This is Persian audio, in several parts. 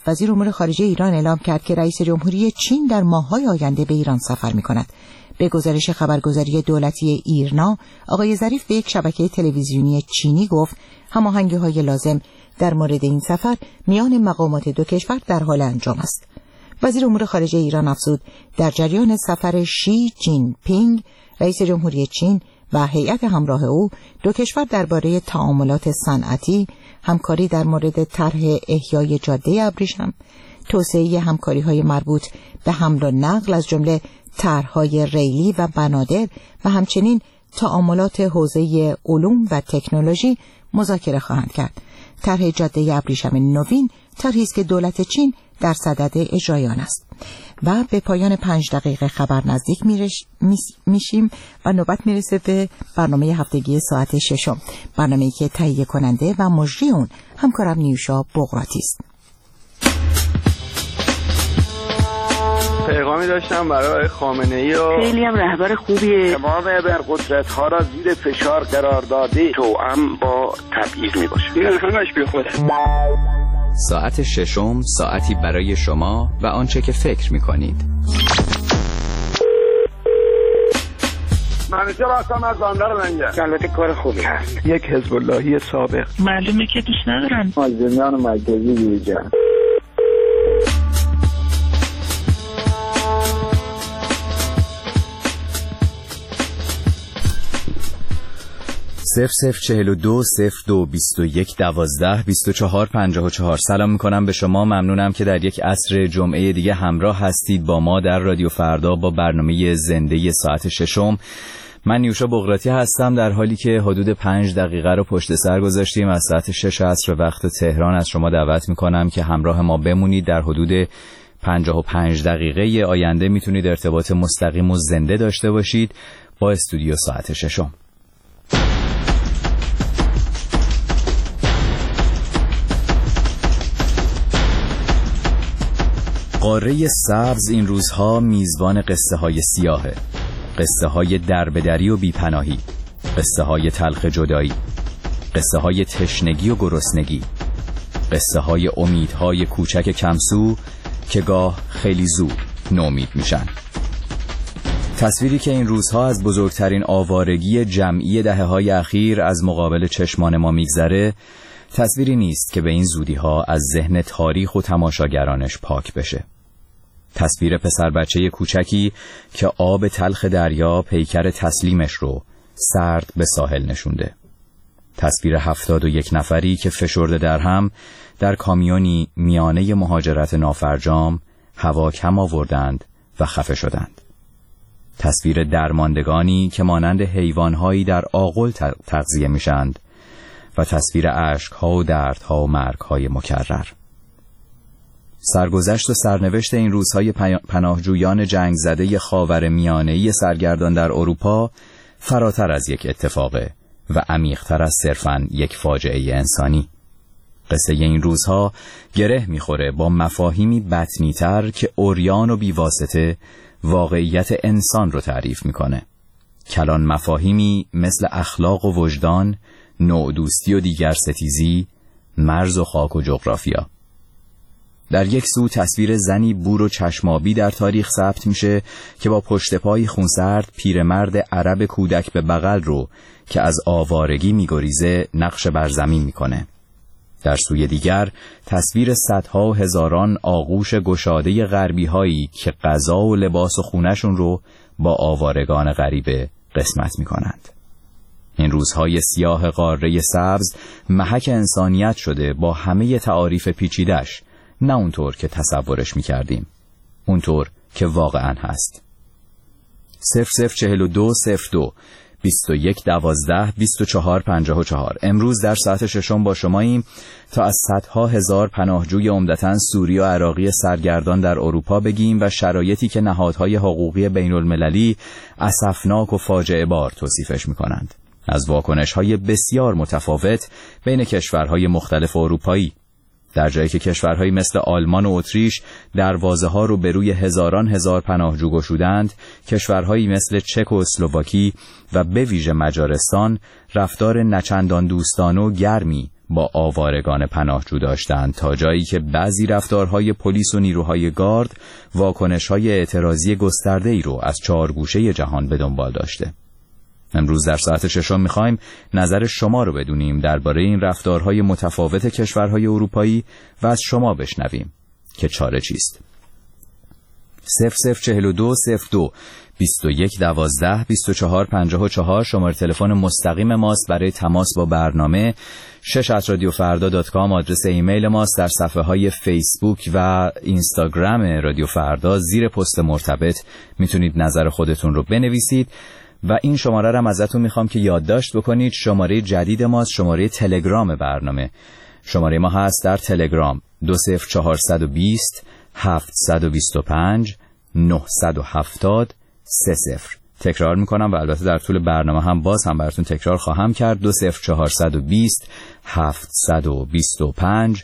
وزیر امور خارجه ایران اعلام کرد که رئیس جمهوری چین در ماه‌های آینده به ایران سفر می‌کند. به گزارش خبرگزاری دولتی ایرنا، آقای ظریف به یک شبکه تلویزیونی چینی گفت هماهنگی‌های لازم در مورد این سفر میان مقامات دو کشور در حال انجام است. وزیر امور خارجه ایران افزود در جریان سفر شی جین پینگ رئیس جمهوری چین و هیئت همراه او دو کشور درباره تعاملات صنعتی، همکاری در مورد طرح احیای جاده ابریشم، توسعه همکاری‌های مربوط به حمل و نقل از جمله طرح‌های ریلی و بنادر و همچنین تعاملات حوزه علوم و تکنولوژی مذاکره خواهند کرد. طرح جاده ابریشم نوین طرحی است که دولت چین در صدد اجرای آن است. و به پایان 5 دقیقه خبر نزدیک میشیم و نوبت میرسه به برنامه هفتگی ساعت 6، برنامه‌ای که تهیه کننده و مجری اون همکارم نیوشا بغراتی است. پیغامی داشتم برای خامنه‌ای و خیلی هم رهبر خوبیه. تمام ابرقدرت‌ها را زیر فشار قرار داده توأم با تبعیض میباشه. این همش بی خوده. ساعت 6 ساعتی برای شما و آنچه که فکر می‌کنید. منیجر هستم از بندر لنگر. البته کار خوبی هست. یک حزب اللهی سابق. معلومه که دوست ندارن. مازندران مرکزی دیجا. صفر 42 02 21 12 24 54. سلام میکنم به شما. ممنونم که در یک عصر جمعه دیگه همراه هستید با ما در رادیو فردا با برنامه زنده ساعت 6. من نیوشا بغراتی هستم، در حالی که حدود 5 دقیقه رو پشت سر گذاشتیم از ساعت 6 عصر وقت تهران. از شما دعوت میکنم که همراه ما بمونید. در حدود 55 دقیقه آینده میتونید ارتباط مستقیم و زنده داشته باشید با استودیو ساعت 6. قاره سبز این روزها میزبان قصه های سیاهه، قصه های دربدری و بیپناهی، قصه های تلخ جدایی، قصه های تشنگی و گرسنگی، قصه های امیدهای کوچک کمسو که گاه خیلی زود نومید میشن. تصویری که این روزها از بزرگترین آوارگی جمعی دهه‌های اخیر از مقابل چشمان ما میگذره، تصویری نیست که به این زودی‌ها از ذهن تاریخ و تماشاگرانش پاک بشه. تصویر پسر بچه کوچکی که آب تلخ دریا پیکر تسلیمش رو سرد به ساحل نشونده. تصویر 71 نفری که فشرده در هم در کامیونی میانه مهاجرت نافرجام هوا کم آوردند و خفه شدند. تصویر درماندگانی که مانند حیوانهایی در آغل تغذیه میشند و تصویر عشق‌ها و دردها و مرگ‌های مکرر. سرگذشت و سرنوشت این روزهای پناهجویان جنگ زده خاورمیانه‌ای سرگردان در اروپا فراتر از یک اتفاقه و عمیق‌تر از صرفاً یک فاجعه انسانی. قصه این روزها گره می‌خوره با مفاهیمی بطنی‌تر که عریان و بیواسطه واقعیت انسان رو تعریف می‌کنه. کلان مفاهیمی مثل اخلاق و وجدان، نوع دوستی و دیگر ستیزی، مرز و خاک و جغرافیا. در یک سو تصویر زنی بور و چشمابی در تاریخ ثبت میشه که با پشت پای خونسرد پیرمرد عرب کودک به بغل رو که از آوارگی میگریزه نقش بر زمین میکنه. در سوی دیگر تصویر صدها و هزاران آغوش گشاده غربی هایی که غذا و لباس و خونشون رو با آوارگان غریبه قسمت میکنند. این روزهای سیاه قاره سبز محک انسانیت شده با همه تعاریف پیچیدش، نه اونطور که تصورش میکردیم، اونطور که واقعا هست. 0042 02 21 12 24 54. امروز در ساعت 6 با شماییم تا از صدها هزار پناهجوی عمدتاً سوری و عراقی سرگردان در اروپا بگیم و شرایطی که نهادهای حقوقی بین المللی اسفناک و فاجعه بار توصیفش میکنند. از واکنش‌های بسیار متفاوت بین کشورهای مختلف اروپایی، در جایی که کشورهایی مثل آلمان و اتریش دروازه‌ها رو به روی هزاران هزار پناهجو گشودند، کشورهایی مثل چک و اسلواکی و به ویژه مجارستان رفتار نچندان دوستانه و گرمی با آوارگان پناهجو داشتند تا جایی که بعضی رفتارهای پلیس و نیروهای گارد واکنش‌های اعتراضی گسترده‌ای رو از 4 گوشه جهان به دنبال داشته. امروز در ساعت 6 می‌خوایم نظر شما رو بدونیم درباره این رفتارهای متفاوت کشورهای اروپایی و از شما بشنویم که چاره چیست. 0042 02 21 12 24 54 شماره تلفن مستقیم ماست برای تماس با برنامه. 6@radiofarda.com آدرس ایمیل ماست. در صفحه های فیسبوک و اینستاگرام رادیو فردا زیر پست مرتبط میتونید نظر خودتون رو بنویسید و این شماره رو هم ازتون میخوام که یادداشت بکنید. شماره جدید ماست شماره تلگرام برنامه. شماره ما هست در تلگرام 20420 725 970 30. تکرار میکنم و البته در طول برنامه هم باز هم براتون تکرار خواهم کرد. 20420 725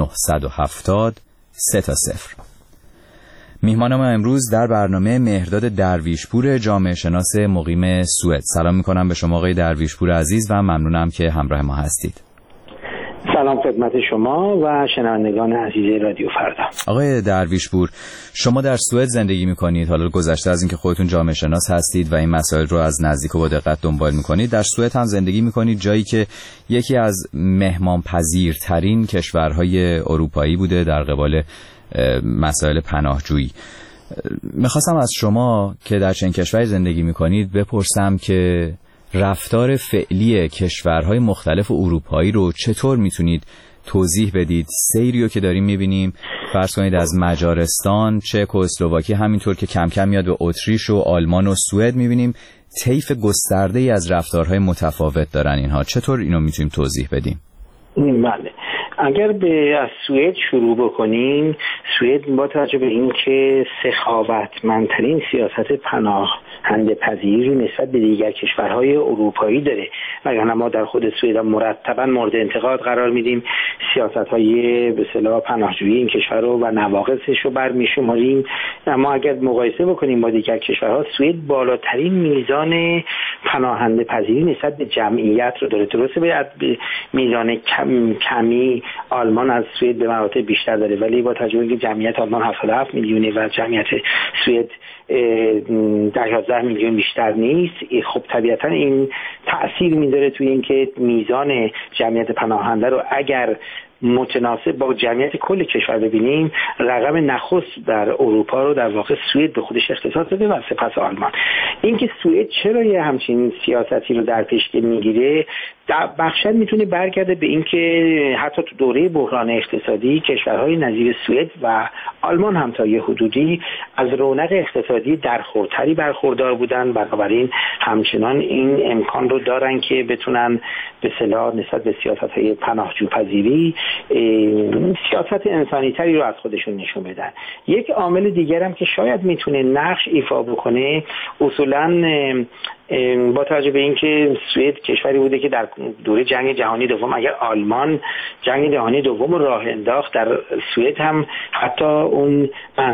970 30. میهمان ما امروز در برنامه مهرداد درویشپور جامعه شناس مقیم سوئد. سلام میکنم به شما آقای درویشپور عزیز و ممنونم که همراه ما هستید. سلام خدمت شما و شنوندگان عزیز رادیو فردا. آقای درویشپور، شما در سوئد زندگی میکنید. حالا گذشته از اینکه خودتون جامعه شناس هستید و این مسائل رو از نزدیک و با دقت دنبال میکنید، در سوئد هم زندگی میکنید، جایی که یکی از مهمانپذیرترین کشورهای اروپایی بوده در قبال مسائل پناهجویی. میخواستم از شما که در چنین کشوری زندگی میکنید بپرسم که رفتار فعلی کشورهای مختلف اروپایی رو چطور میتونید توضیح بدید؟ سیریو که داریم میبینیم، فرض کنید از مجارستان، چک و اسلواکی، همینطور که کم کم میاد به اتریش و آلمان و سوئد میبینیم طیف گسترده‌ای از رفتارهای متفاوت دارن اینها. چطور اینو میتونیم توضیح بدیم؟ بله، اگر از سوئد شروع بکنیم، سوئد با توجه به اینکه سخاوتمندترین سیاست پناهنده پذیری نسبت به دیگر کشورهای اروپایی داره، وگرنه ما در خود سوئد مرتبا مورد انتقاد قرار میدیم، سیاست‌های به اصطلاح پناهجویی این کشور رو و نواقصش رو برمی‌شماریم. اما اگر مقایسه بکنیم با دیگر کشورها، سوئد بالاترین میزان پناهنده پذیری نسبت به جمعیت رو داره. درسته به میزان کمی آلمان از سوئد به مراتب بیشتر داره، ولی با توجه به اینکه جمعیت آلمان 77 میلیونه و جمعیت سوئد 11 میلیون بیشتر نیست، خب طبیعتا این تأثیر میذاره توی اینکه میزان جمعیت پناهنده رو اگر متناسب با جمعیت کل کشور ببینیم، رقم نخست در اروپا رو در واقع سوئد به خودش اختصاص داده و سپس آلمان. اینکه سوئد چرا یه همچین سیاستی رو در پیش میگیره، بخشاً میتونه برگرده به اینکه حتی تو دوره بحران اقتصادی کشورهای نظیر سوئد و آلمان هم تا یه حدودی از رونق اقتصادی درخورتری برخوردار بودن، بنابراین همچنان این امکان رو دارن که بتونن به اصطلاح نسبت به سیاست‌های پناهجوپذیری سیاست انسانی‌تری رو از خودشون نشون بدن. یک عامل دیگر هم که شاید میتونه نقش ایفا بکنه، اصولاً با توجه به اینکه سوئد کشوری بوده که در دوره جنگ جهانی دوم، اگر آلمان جنگ جهانی دوم راه انداخت، در سوئد هم حتی اون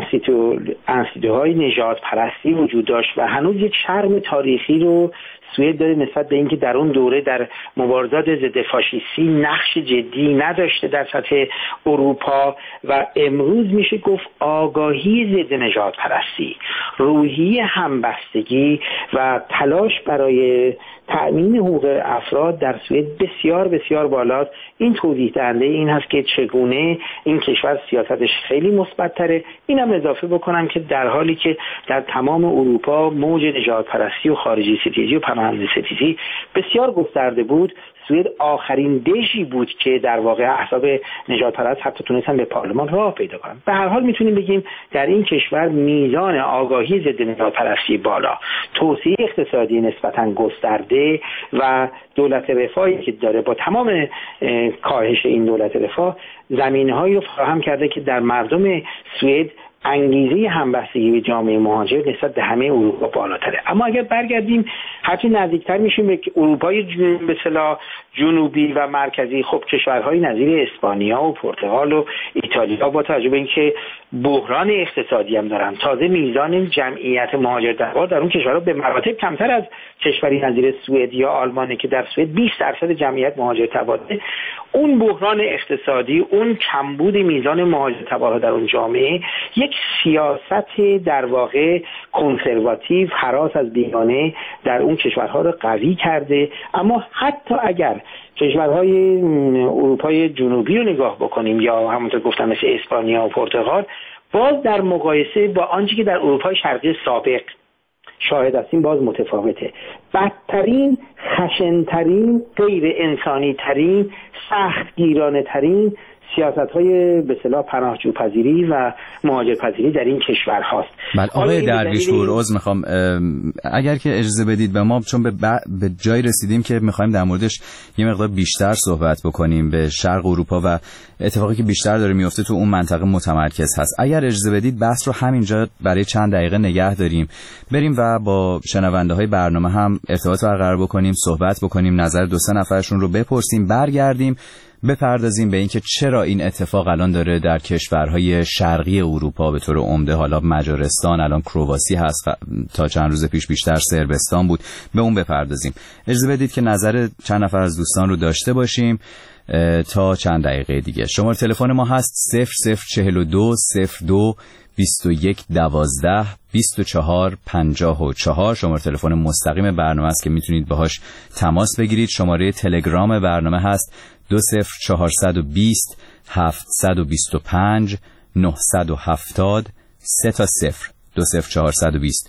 انسیتوهای نژاد پرستی وجود داشت و هنوز یک شرم تاریخی رو سوئد داره نسبت به اینکه در اون دوره در مبارزات ضد فاشیستی نقش جدی نداشته در سطح اروپا و امروز میشه گفت آگاهی ضد نژاد پرستی، روحیه همبستگی و تلاش برای تأمین حقوق افراد در سوئد بسیار بسیار بالاست. این توضیح دهنده این هست که چگونه این کشور سیاستش خیلی مثبت‌تره. اینم اضافه بکنم که در حالی که در تمام اروپا موج نژاد پرستی و خارجی ستیزی و پناهنده ستیزی بسیار گسترده بود، سوئد آخرین دژی بود که در واقع احزاب نژادپرست حتی تونستن به پارلمان راه پیدا کنن. به هر حال میتونیم بگیم در این کشور میزان آگاهی ضد نژادپرستی بالا، توسعه اقتصادی نسبتاً گسترده و دولت رفاهی که داره با تمام کاهش این دولت رفاه زمینه‌هایی رو فراهم کرده که در مردم سوئد انگیزه همبستگی به جامعه مهاجر نسبت به همه اروپا بالاتره. اما اگر برگردیم هرچی نزدیکتر میشیم به اروپای به اصطلاح جنوبی و مرکزی، خب کشورهای نظیر اسپانیا و پرتغال و ایتالیا با توجه به اینکه بحران اقتصادی هم دارن. تازه میزان جمعیت مهاجرطلبها در اون کشورها به مراتب کمتر از کشوری نظیر سوئد یا آلمانه که در سوئد 20% جمعیت مهاجرطلبها. اون بحران اقتصادی، اون کمبود میزان مهاجرطلبها در اون جامعه یک سیاست در واقع کنسرواتیو، هراس از بیگانه در اون کشورها رو قوی کرده. اما حتی اگر کشورهای اروپای جنوبی رو نگاه بکنیم یا همونطور گفتم مثل اسپانیا و پرتغال، باز در مقایسه با آنچه که در اروپای شرقی سابق شاهد هستیم باز متفاوته. بدترین، خشنترین، غیر انسانی ترین، سخت گیرانه ترین سیاست‌های به اصطلاح پناهجوپذیری و مهاجرپذیری در این کشور هاست. بله آقای درویشپور، عذر میخوام اگر که اجازه بدید به ما، چون به جای رسیدیم که میخوایم در موردش یه مقدار بیشتر صحبت بکنیم، به شرق اروپا و اتفاقی که بیشتر داره میفته تو اون منطقه متمرکز هست. اگر اجازه بدید بحث رو همینجا برای چند دقیقه نگه داریم، بریم و با شنونده های برنامه هم ارتباط برقرار بکنیم، صحبت بکنیم، نظر 2-3 نفرشون رو بپرسیم، برگردیم بپردازیم به اینکه چرا این اتفاق الان داره در کشورهای شرقی اروپا به طور عمده، حالا مجارستان، الان کرواسی هست، تا چند روز پیش بیشتر صربستان بود، به اون بپردازیم. اجازه بدید که نظر چند نفر از دوستان رو داشته باشیم تا چند دقیقه دیگه. شماره تلفن ما هست 0042 02 21 12 24 54. شماره تلفن مستقیم برنامه است که میتونید باهاش تماس بگیرید. شماره تلگرام برنامه هست 20420 725 970 3 20420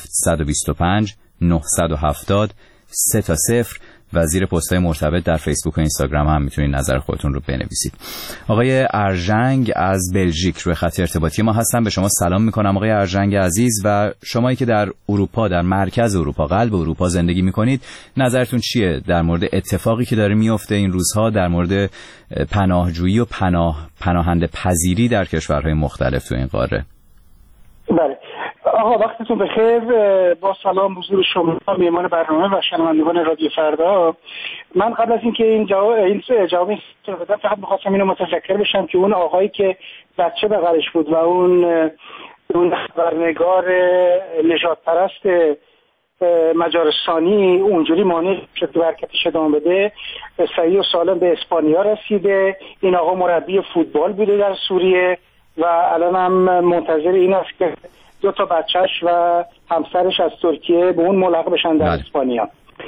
725 970 3 و زیر پست‌های مرتبط در فیسبوک و اینستاگرام هم میتونید نظر خودتون رو بنویسید. آقای ارژنگ از بلژیک روی خط ارتباطی ما هستن. به شما سلام میکنم آقای ارژنگ عزیز، و شمایی که در اروپا، در مرکز اروپا، قلب اروپا زندگی میکنید، نظرتون چیه در مورد اتفاقی که داره میفته این روزها در مورد پناهجویی و پناهنده پذیری در کشورهای مختلف تو این قاره؟ بله آقا وقتتون بخیر. با سلام حضور شما میهمان برنامه و شنوندگان رادیو فردا. من قبل از اینکه این جواب بدم فقط می‌خواستم اینو متذکر بشم که اون آقایی که بچه بغلش بود و اون خبرنگار نژاد پرست مجارستانی اونجوری مانع شد که حرکتش ادامه بده، صحیح و سالم به اسپانیا رسیده. این آقا مربی فوتبال بوده در سوریه و الان هم منتظر این است که 2 بچهش و همسرش از ترکیه به اون ملحق بشن در اسپانیا.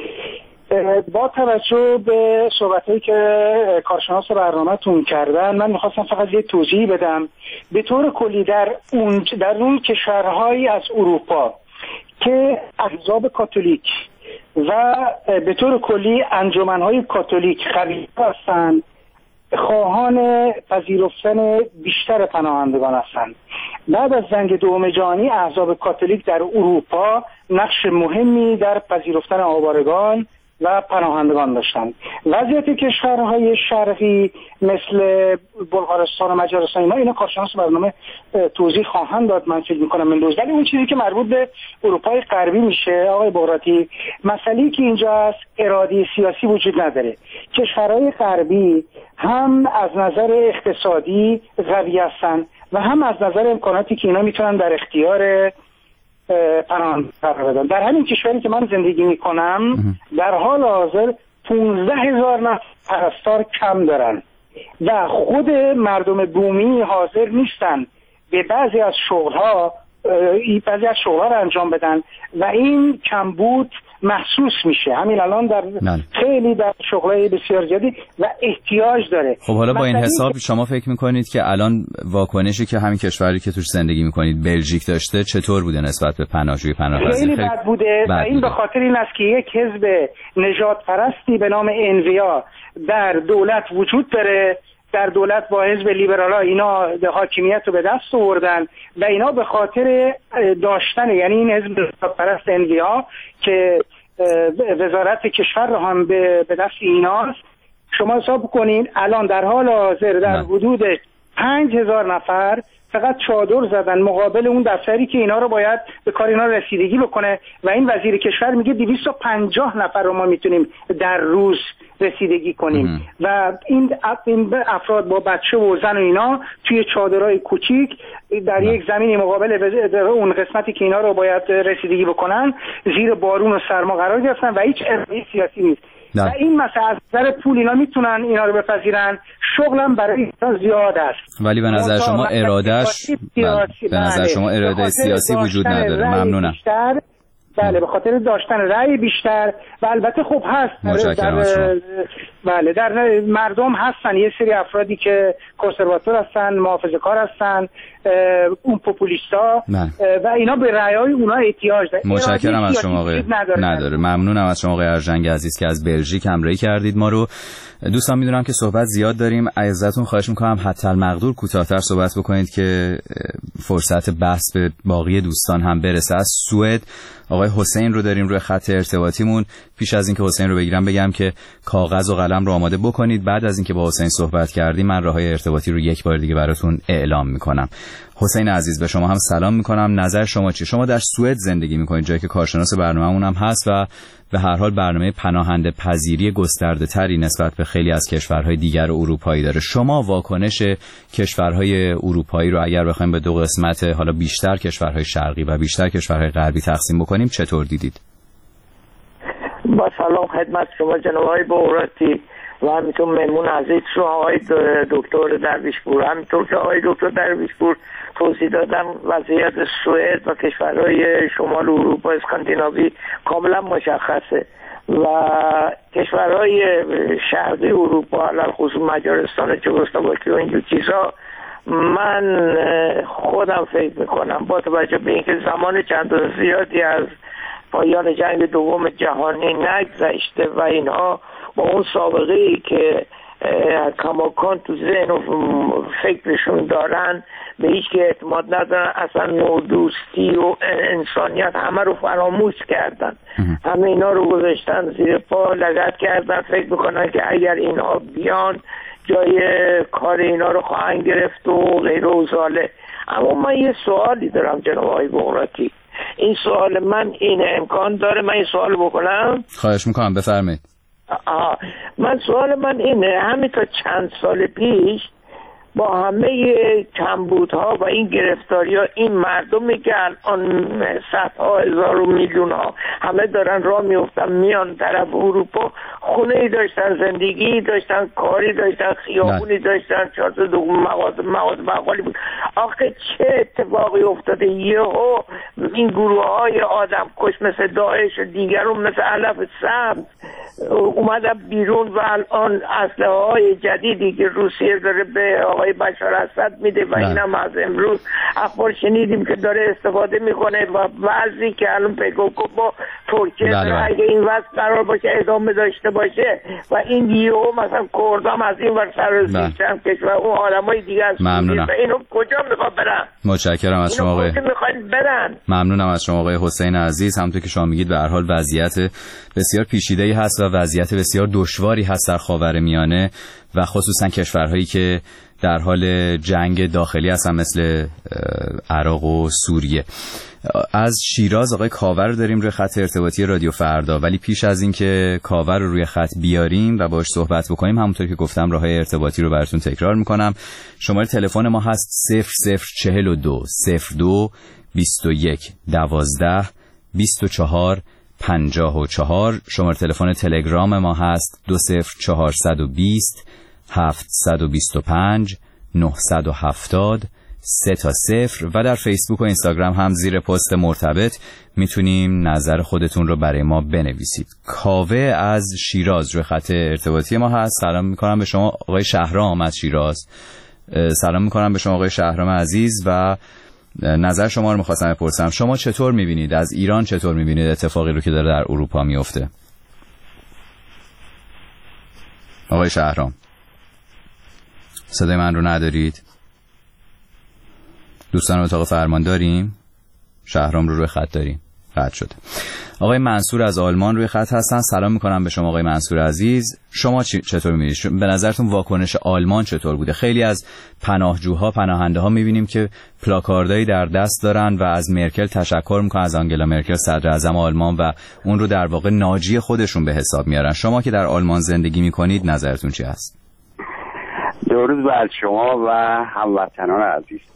با توجه به صحبتایی که کارشناس برنامه‌تون کردن، من میخواستم فقط یه توضیح بدم. به طور کلی در اون کشورهایی از اروپا که احزاب کاتولیک و به طور کلی انجمن‌های کاتولیک قوی هستند، خواهان پذیرفتن بیشتر پناهندگان هستند. بعد از جنگ دوم جهانی احزاب کاتولیک در اروپا نقش مهمی در پذیرفتن آوارگان و پناهندگان داشتند. وضعیت کشورهای شرقی مثل بلغارستان و مجارستان اینا کارشناس برنامه توضیح خواهند داد من فکر می‌کنم امروز. ولی اون چیزی که مربوط به اروپای غربی میشه آقای بغراتی، مسئله‌ای که اینجا است اراده سیاسی وجود نداره. کشورهای غربی هم از نظر اقتصادی قوی هستند و هم از نظر امکاناتی که اینا میتونن در اختیار پناهنده قرار بدن. در همین کشوری که من زندگی میکنم در حال حاضر 15,000 نفر پرستار کم دارن و خود مردم بومی حاضر نیستن به بعضی از شغلها رو انجام بدن و این کمبود محسوس میشه همین الان در خیلی در شغلای بسیار زیادی و احتیاج داره. خب حالا با این حساب شما فکر میکنید که الان واکنشی که همین کشوری که توش زندگی میکنید بلژیک داشته چطور بوده نسبت به پناهجویی خیلی بد بوده و این به خاطر این است که یک حزب نژاد پرستی به نام انویا در دولت وجود داره. در دولت با حزب لیبرال‌ها اینا حاکمیت رو به دست آوردن و اینا به خاطر داشتن، یعنی این حزب پرست انویا که وزارت کشور رو هم به دست ایناست، شما حساب کنین الان در حال حاضر در حدود 5,000 نفر فقط چادر زدن مقابل اون دفتری که اینا رو باید به کار اینا رسیدگی بکنه و این وزیر کشور میگه 250 نفر رو ما میتونیم در روز رسیدگی کنیم و این افراد با بچه و زن و اینا توی چادرهای کوچیک در یک زمینی مقابل اون قسمتی که اینا رو باید رسیدگی بکنن زیر بارون و سرما قرار گرفتن و هیچ ارائه سیاسی نیست. و این مسئله از نظر پول اینا میتونن اینا رو بپذیرن، شغلم برای اینا زیاد است. ولی به نظر شما ارادهش به نظر شما اراده سیاسی وجود نداره. ممنونم. بله، به خاطر داشتن رأی بیشتر و البته خوب هست در مردم هستن یه سری افرادی که کنسرواتور هستن، محافظه‌کار هستن، اون پوپولیستا و اینا به رأی‌های اونا احتیاج دارن. متشکرم از شما آقای نداره. ممنونم از شما آقای ارژنگ عزیز که از بلژیک همراهی کردید ما رو. دوستان میدونم که صحبت زیاد داریم، ازتون خواهش میکنم حتی المقدور کوتاه‌تر صحبت بکنید که فرصت بحث به باقی دوستان هم برسه. از سوئد آقای حسین رو داریم روی خط ارتباطیمون. پیش از اینکه حسین رو بگیرم بگم که کاغذ و قلم رو آماده بکنید. بعد از اینکه با حسین صحبت کردیم من راههای ارتباطی رو یک بار دیگه براتون اعلام میکنم. حسین عزیز به شما هم سلام میکنم. نظر شما چیه؟ شما در سوئد زندگی میکنید، جایی که کارشناس برنامه‌مون هم هست و به هر حال برنامه پناهنده پذیری گسترده تری نسبت به خیلی از کشورهای دیگر اروپایی داره. شما واکنش کشورهای اروپایی رو اگر بخوایم به دو قسمت، حالا بیشتر کشورهای شرقی و بیشتر کشورهای غربی تقسیم بکنیم، چطور دیدید؟ با سلام خدمت شما جناب آقای بوراتی و همینطور مهمون عزیز شما آقای دکتر درویشپور. همینطور که آقای دکتر درویشپور توضیح دادن وضعیت سوئد و کشورهای شمال اروپا اسکاندیناوی کاملا مشخصه و کشورهای شرقی اروپا علل خصوص مجارستان، چکسلواکی و اینجور چیزا، من خودم فکر میکنم با توجه به اینکه زمان چندان زیادی از پایان جنگ دوم جهانی نگذشته و اینها با اون سابقه ای که کماکان تو ذهن و فکرشون دارن به هیچ که اعتماد ندارن، اصلا نودوستی و انسانیت همه رو فراموش کردن، همه اینا رو گذاشتن زیر پا، لگد کردن، فکر میکنن که اگر اینها بیان جای کار اینا رو خواهند گرفت و غیر و زاله. اما من یه سوالی دارم جناب آقای بغراتی. این سوال من اینه، امکان داره من این سوال بکنم؟ خواهش میکنم بفرمایید. من سوال من اینه، همین تا چند سال پیش با همه کمبودها و این گرفتاری ها این مردمی که الان صدها هزار و میلیون ها همه دارن راه میفتن میان طرف اروپا، خونه ای داشتن، زندگی داشتن، کاری داشتن، خیابونی داشتن، 4 تا مغازه بقالی بود. آخه چه اتفاقی افتاده؟ یهو این گروه های آدم کش مثل داعش و دیگرون مثل علف سبز اومدن بیرون و الان اسلحه های جدیدی که روسیه داره به آقای بشار اسد میده و اینم از امروز اخبار شنیدیم که داره استفاده میکنه و بعضی که الان پیگوکو با ترکیه اگه این وضع قرار باشه ادامه داشته باشه و این یهو مثلا کردام از این ور سرازیرشن کشور اون آدمای دیگه از ممنونم. اینو کجا میخواد برن؟ متشکرم از شما آقای. ممنونم از شما آقای حسین عزیز. همونطور که شما میگید به هر حال وضعیت بسیار پیچیده‌ای هست و وضعیت بسیار دشواری هست در خاورمیانه و خصوصا کشورهایی که در حال جنگ داخلی هستن مثل عراق و سوریه. از شیراز آقای کاور رو داریم روی خط ارتباطی رادیو فردا، ولی پیش از این که کاور رو روی خط بیاریم و باهاش صحبت بکنیم همونطور که گفتم راههای ارتباطی رو براتون تکرار میکنم. شماره تلفن ما هست 0042 02 21 12 24 54. شماره تلفن تلگرام ما هست 20420 725 970 3 و در فیسبوک و اینستاگرام هم زیر پست مرتبط میتونیم نظر خودتون رو برای ما بنویسید. کاوه از شیراز روی خط ارتباطی ما هست. سلام میکنم به شما آقای شهرام از شیراز. سلام میکنم به شما آقای شهرام عزیز و نظر شما رو میخواستم بپرسم. شما چطور میبینید، از ایران چطور میبینید اتفاقی رو که داره در اروپا میفته؟ آقای شهرام صدای من رو ندارید؟ دوستان اتاق فرمان داریم؟ شهرام رو روی خط داریم؟ قطع شده. آقای منصور از آلمان روی خط هستن. سلام میکنم به شما آقای منصور عزیز. شما چطور میبینید؟ به نظرتون واکنش آلمان چطور بوده؟ خیلی از پناهجوها، پناهنده ها میبینیم که پلاکاردایی در دست دارن و از مرکل تشکر میکنن، از آنگلا مرکل صدر اعظم آلمان، و اون رو در واقع ناجی خودشون به حساب میارن. شما که در آلمان زندگی میکنید نظرتون چی هست؟ درود بر شما و هموطنان عزیز.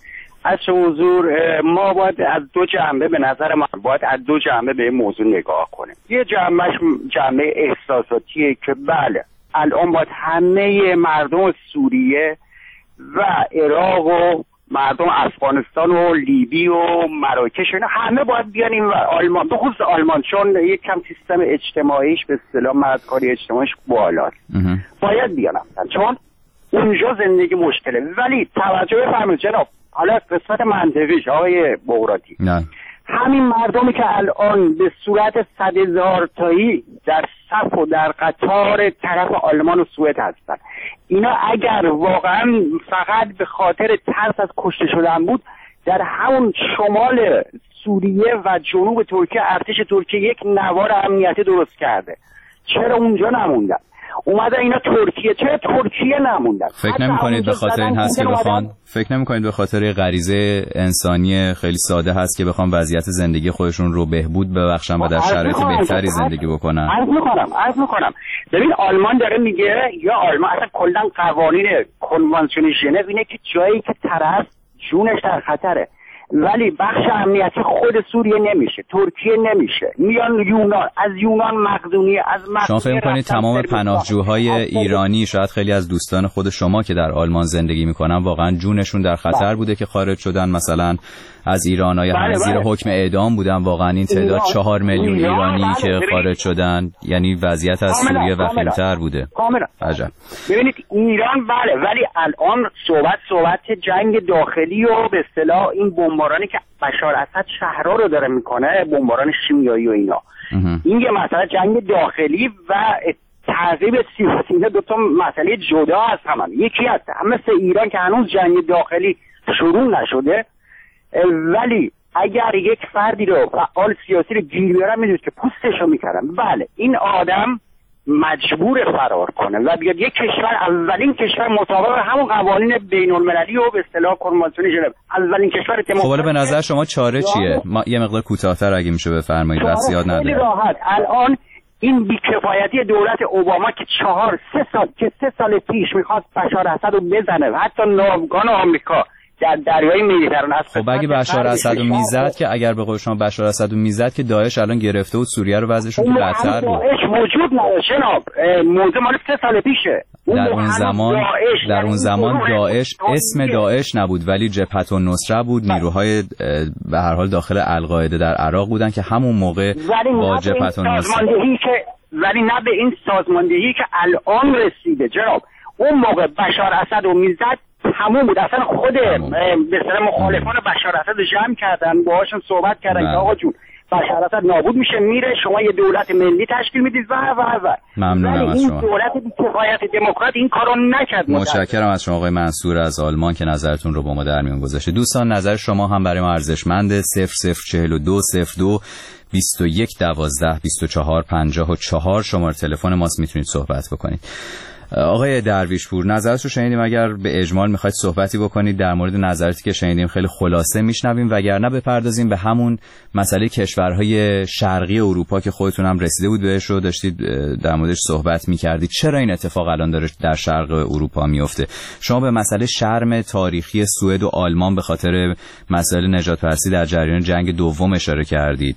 از حضور ما باید از دو جنبه، به نظر من باید از دو جنبه به موضوع نگاه کنیم. یه جنبهش جنبه احساساتیه که بله الان باید همه مردم سوریه و عراق و مردم افغانستان و لیبی و مراکش اینا همه باید بیان این و آلمان، به خصوص آلمان چون یک کم سیستم اجتماعیش به اصطلاح مردکاری اجتماعیش بالاست، باید بیان چون اونجا زندگی مشکله. ولی توجه بفرمایید جناب، حالا قسمت منطقیش آقای بغراتی، همین مردمی که الان به صورت 100,000 تایی در صف و در قطار طرف آلمان و سوئد هستن، اینا اگر واقعا فقط به خاطر ترس از کشته شدن بود، در همون شمال سوریه و جنوب ترکیه ارتش ترکیه یک نوار امنیتی درست کرده، چرا اونجا نموندن؟ اومده اینا ترکیه، چرا ترکیه نموندن؟ فکر نمی‌کنید به خاطر این هست که بخوان، فکر نمی‌کنید به خاطر غریزه انسانی خیلی ساده هست که بخوان وضعیت زندگی خودشون رو بهبود ببخشن و در شرایط بهتری زندگی بکنن؟ عرض می‌کنم ببین آلمان داره میگه، یا آلمان اصلا کلا قوانین کنوانسیون ژنو اینه که جایی که طرف جونش در خطره ولی بخش امنیتی خود سوریه نمیشه، ترکیه نمیشه، میان یونان، از یونان مقدونیه، از مقدونیه. شما فکر کنید تمام پناهجوهای ایرانی، شاید خیلی از دوستان خود شما که در آلمان زندگی میکنن واقعا جونشون در خطر بوده که خارج شدن مثلا از ایران، یا همه زیر حکم اعدام بودن؟ واقعا این تعداد 4 میلیون ایرانی که خارج شدن، یعنی وضعیت از سوریه وخیم‌تر بوده. عجب. ببینید ایران بله، ولی الان صحبت جنگ داخلی و به اصطلاح این بمبارانی که بشار اسد شهرها رو داره میکنه، بمباران شیمیایی و اینا، این یه مسئله جنگ داخلی و تعذیب سیاسی، اینا دو تا مسئله جدا از هم. یکی هست مثل ایران که هنوز جنگ داخلی شروع نشده، ولی اگر یک فردی رو فعال سیاسی رو گیر بیارن میدونید که پوستشو میکردن، بله این آدم مجبور فرار کنه و بیاد یک کشور، اولین کشور مطابق همون قوانین بین المللی و به اصطلاح کنوانسیون ژنو، اولین کشور خب به نظر شما چاره چیه؟ ما یه مقدار کوتاه‌تر اگه میشه بفرمایید، وقت زیاد نداره. راحت الان این بی‌کفایتی دولت اوباما که 3 سال پیش میخواست بشار اسد رو بزنه و حتی ناوگان آمریکا در دریای مدیترانه است. خب اگه بشار اسد رو میزد که، اگر به قول شما بشار اسد رو میزد که داعش الان گرفته بود سوریه رو، وضعشون که بدتر بود. داعش وجود نداره جناب، موضوع مال 3 سال پیشه. در اون زمان داعش اسم داعش نبود ولی جبهت النصره بود، نیروهای به هر حال داخل القاعده در عراق بودن که همون موقع با جبهت النصره، ولی نه به این سازماندهی که الان رسیده جناب. اون موقع بشار اسد رو میزد تموم بود، اصلا خود به اصطلاح مخالفان بشار اسد جمع کردن، باهاشون صحبت کردن که آقا جون بشار اسد نابود میشه میره، شما یه دولت ملی تشکیل میدید و ممنونم از شما. دولت بی‌کفایت دموکرات این کارو نکرد. متشکرم از شما آقای منصور از آلمان که نظرتون رو با ما در میون گذاشته. دوستان نظر شما هم برای ما ارزشمنده. 0042 02 21 12 24 54 شماره تلفن ماست، میتونید صحبت بکنید. آقای درویشپور نظرت رو شنیدیم، اگر به اجمال میخواید صحبتی بکنید در مورد نظراتی که شنیدیم خیلی خلاصه میشنویم، وگرنه بپردازیم به همون مسئله کشورهای شرقی اروپا که خودتون هم رسیده بود بهش رو داشتید در موردش صحبت میکردید. چرا این اتفاق الان داره در شرق اروپا میفته؟ شما به مسئله شرم تاریخی سوئد و آلمان به خاطر مسئله نجات پرستی در جریان جنگ دوم اشاره کردید.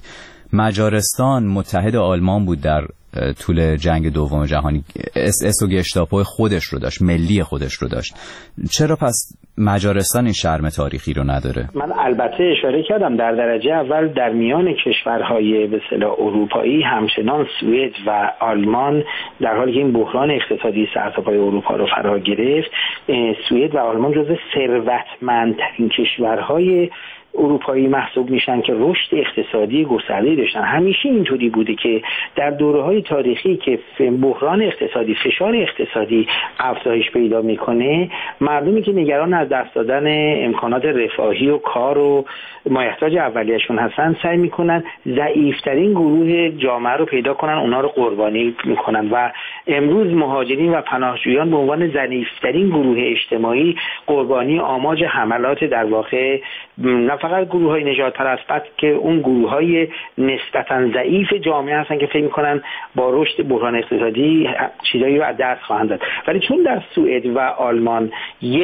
مجارستان متحد آلمان بود در طول جنگ دوم جهانی، اس و گشتاپو خودش رو داشت، ملی خودش رو داشت. چرا پس مجارستان این شرم تاریخی رو نداره؟ من البته اشاره کردم در درجه اول در میان کشورهای به اصطلاح اروپایی همچنان سوئد و آلمان، در حالی که این بحران اقتصادی سرتاپای اروپا رو فرا گرفت، سوئد و آلمان جزو ثروتمندترین کشورهای اروپایی محسوب میشن که رشد اقتصادی گسترده‌ای داشتن. همیشه اینطوری بوده که در دوره‌های تاریخی که بحران اقتصادی، فشار اقتصادی افزایش پیدا میکنه، مردمی که نگران از دست دادن امکانات رفاهی و کار و مایحتاج اولیه‌شون هستن سعی میکنن ضعیف‌ترین گروه جامعه رو پیدا کنن، اونا رو قربانی میکنن و امروز مهاجرین و پناهجویان به عنوان ضعیف‌ترین گروه اجتماعی قربانی آماج حملات در واقع نه فقط گروه‌های نجات پرست که اون گروه‌های نسبتاً ضعیف جامعه هستن که فکر می‌کنن با رشد بحران اقتصادی چیزایی رو از دست خواهند داد. ولی چون در سوئد و آلمان یک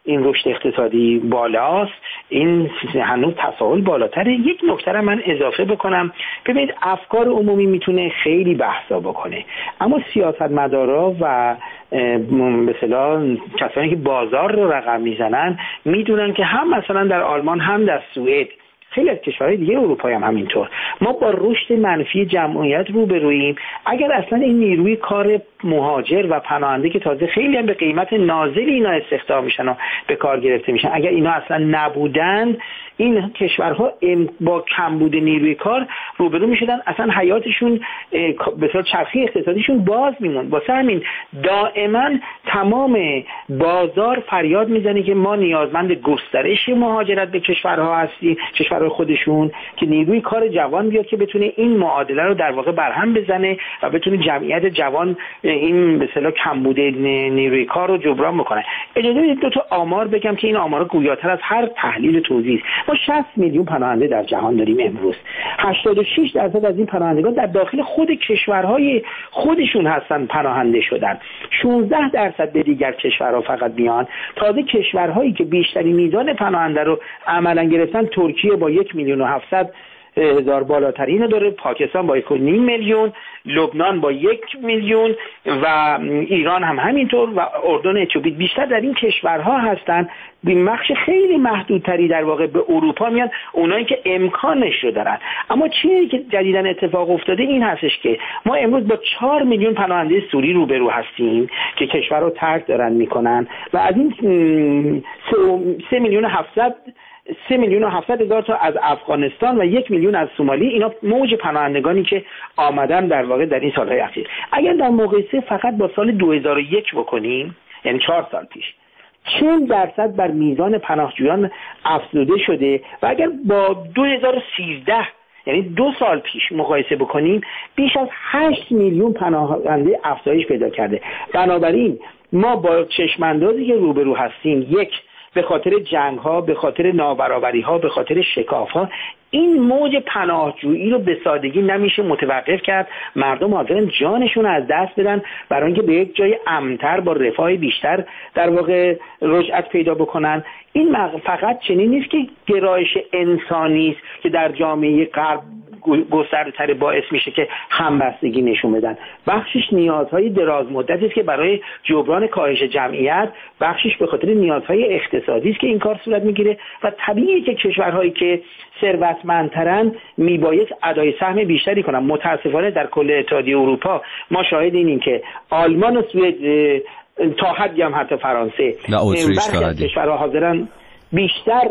این رشد اقتصادی بالاست، این هنوز تساهل بالاتره. یک نکته را من اضافه بکنم، ببینید افکار عمومی میتونه خیلی بحثا بکنه، اما سیاستمدارا و به اصطلاح کسانی که بازار رو رقم میزنن میدونن که هم مثلا در آلمان هم در سوئد، خیلی از کشورهای دیگه اروپایی هم همینطور، ما با رشد منفی جمعیت روبروییم. اگر اصلا این نیروی کار مهاجر و پناهنده که تازه خیلی هم به قیمت نازلی اینا استخدام میشن و به کار گرفته میشن، اگر اینا اصلا نبودن، این کشورها با کمبود نیروی کار روبرو میشدن، اصلا حیاتشون به صورت چرخه اقتصادیشون باز میموند. واسه همین دائما تمام بازار فریاد میزنه که ما نیازمند گسترش مهاجرت به کشورها هستیم، کشورهای خودشون، که نیروی کار جوان بیاد که بتونه این معادله رو در واقع برهم بزنه و بتونه جمعیت جوان این به اصطلاح کمبود نیروی کار رو جبران بکنه. اجازه بدید دو تا آمار بگم که این آمارا گویاتر از هر تحلیل توضیح. ما 60 میلیون پناهنده در جهان داریم امروز. 86% از این پناهندگان در داخل خود کشورهای خودشون هستن، پناهنده شدن. 16% به دیگر کشورها فقط میان. تازه کشورهایی که بیشترین میزان پناهنده رو عملاً گرفتن، ترکیه با 1,700,000 بالاترین داره، پاکستان با 1.5 میلیون، لبنان با 1 میلیون و ایران هم همینطور و اردن، اتیوپی بیشتر در این کشورها هستن. به بخش خیلی محدودتری در واقع به اروپا میان اونایی که امکانش رو دارن. اما چیزی که جدیداً اتفاق افتاده این هستش که ما امروز با 4 میلیون پناهنده سوری روبرو هستیم که کشور رو ترک دارن میکنن و از این 3,700,000 تا از افغانستان و 1 میلیون از سومالی، اینا موج پناهندگانی که آمدن در واقع در این سالهای اخیر. اگر در مقایسه فقط با سال 2001 بکنیم، یعنی 4 سال پیش، 40% بر میزان پناهجویان افزوده شده و اگر با 2013 یعنی 2 سال پیش مقایسه بکنیم، بیش از 8 میلیون پناهنده افزایش پیدا کرده. بنابراین ما با چشماندازی که روبرو هستیم، یک، به خاطر جنگ‌ها، به خاطر نابرابری‌ها، به خاطر شکاف‌ها، این موج پناهجویی رو به سادگی نمیشه متوقف کرد. مردم حاضرن جانشون رو از دست بدن برای اینکه به یک جای امن‌تر با رفاه بیشتر در واقع رجعت پیدا بکنن. این فقط چنین نیست که گرایش انسانی است که در جامعه غرب گسترده‌تر باعث میشه که همبستگی نشون بدن. بخشش نیازهای دراز مدتی است که برای جبران کاهش جمعیت، بخشش به خاطر نیازهای اقتصادی است که این کار صورت میگیره و طبیعیه که کشورهایی که ثروتمندترن میبایست ادای سهم بیشتری کنن. متاسفانه در کل اتحادیه اروپا ما شاهد اینیم که آلمان و سوئد، تا حدی هم حتی فرانسه، برخی از کشورها حاضرن بیشتر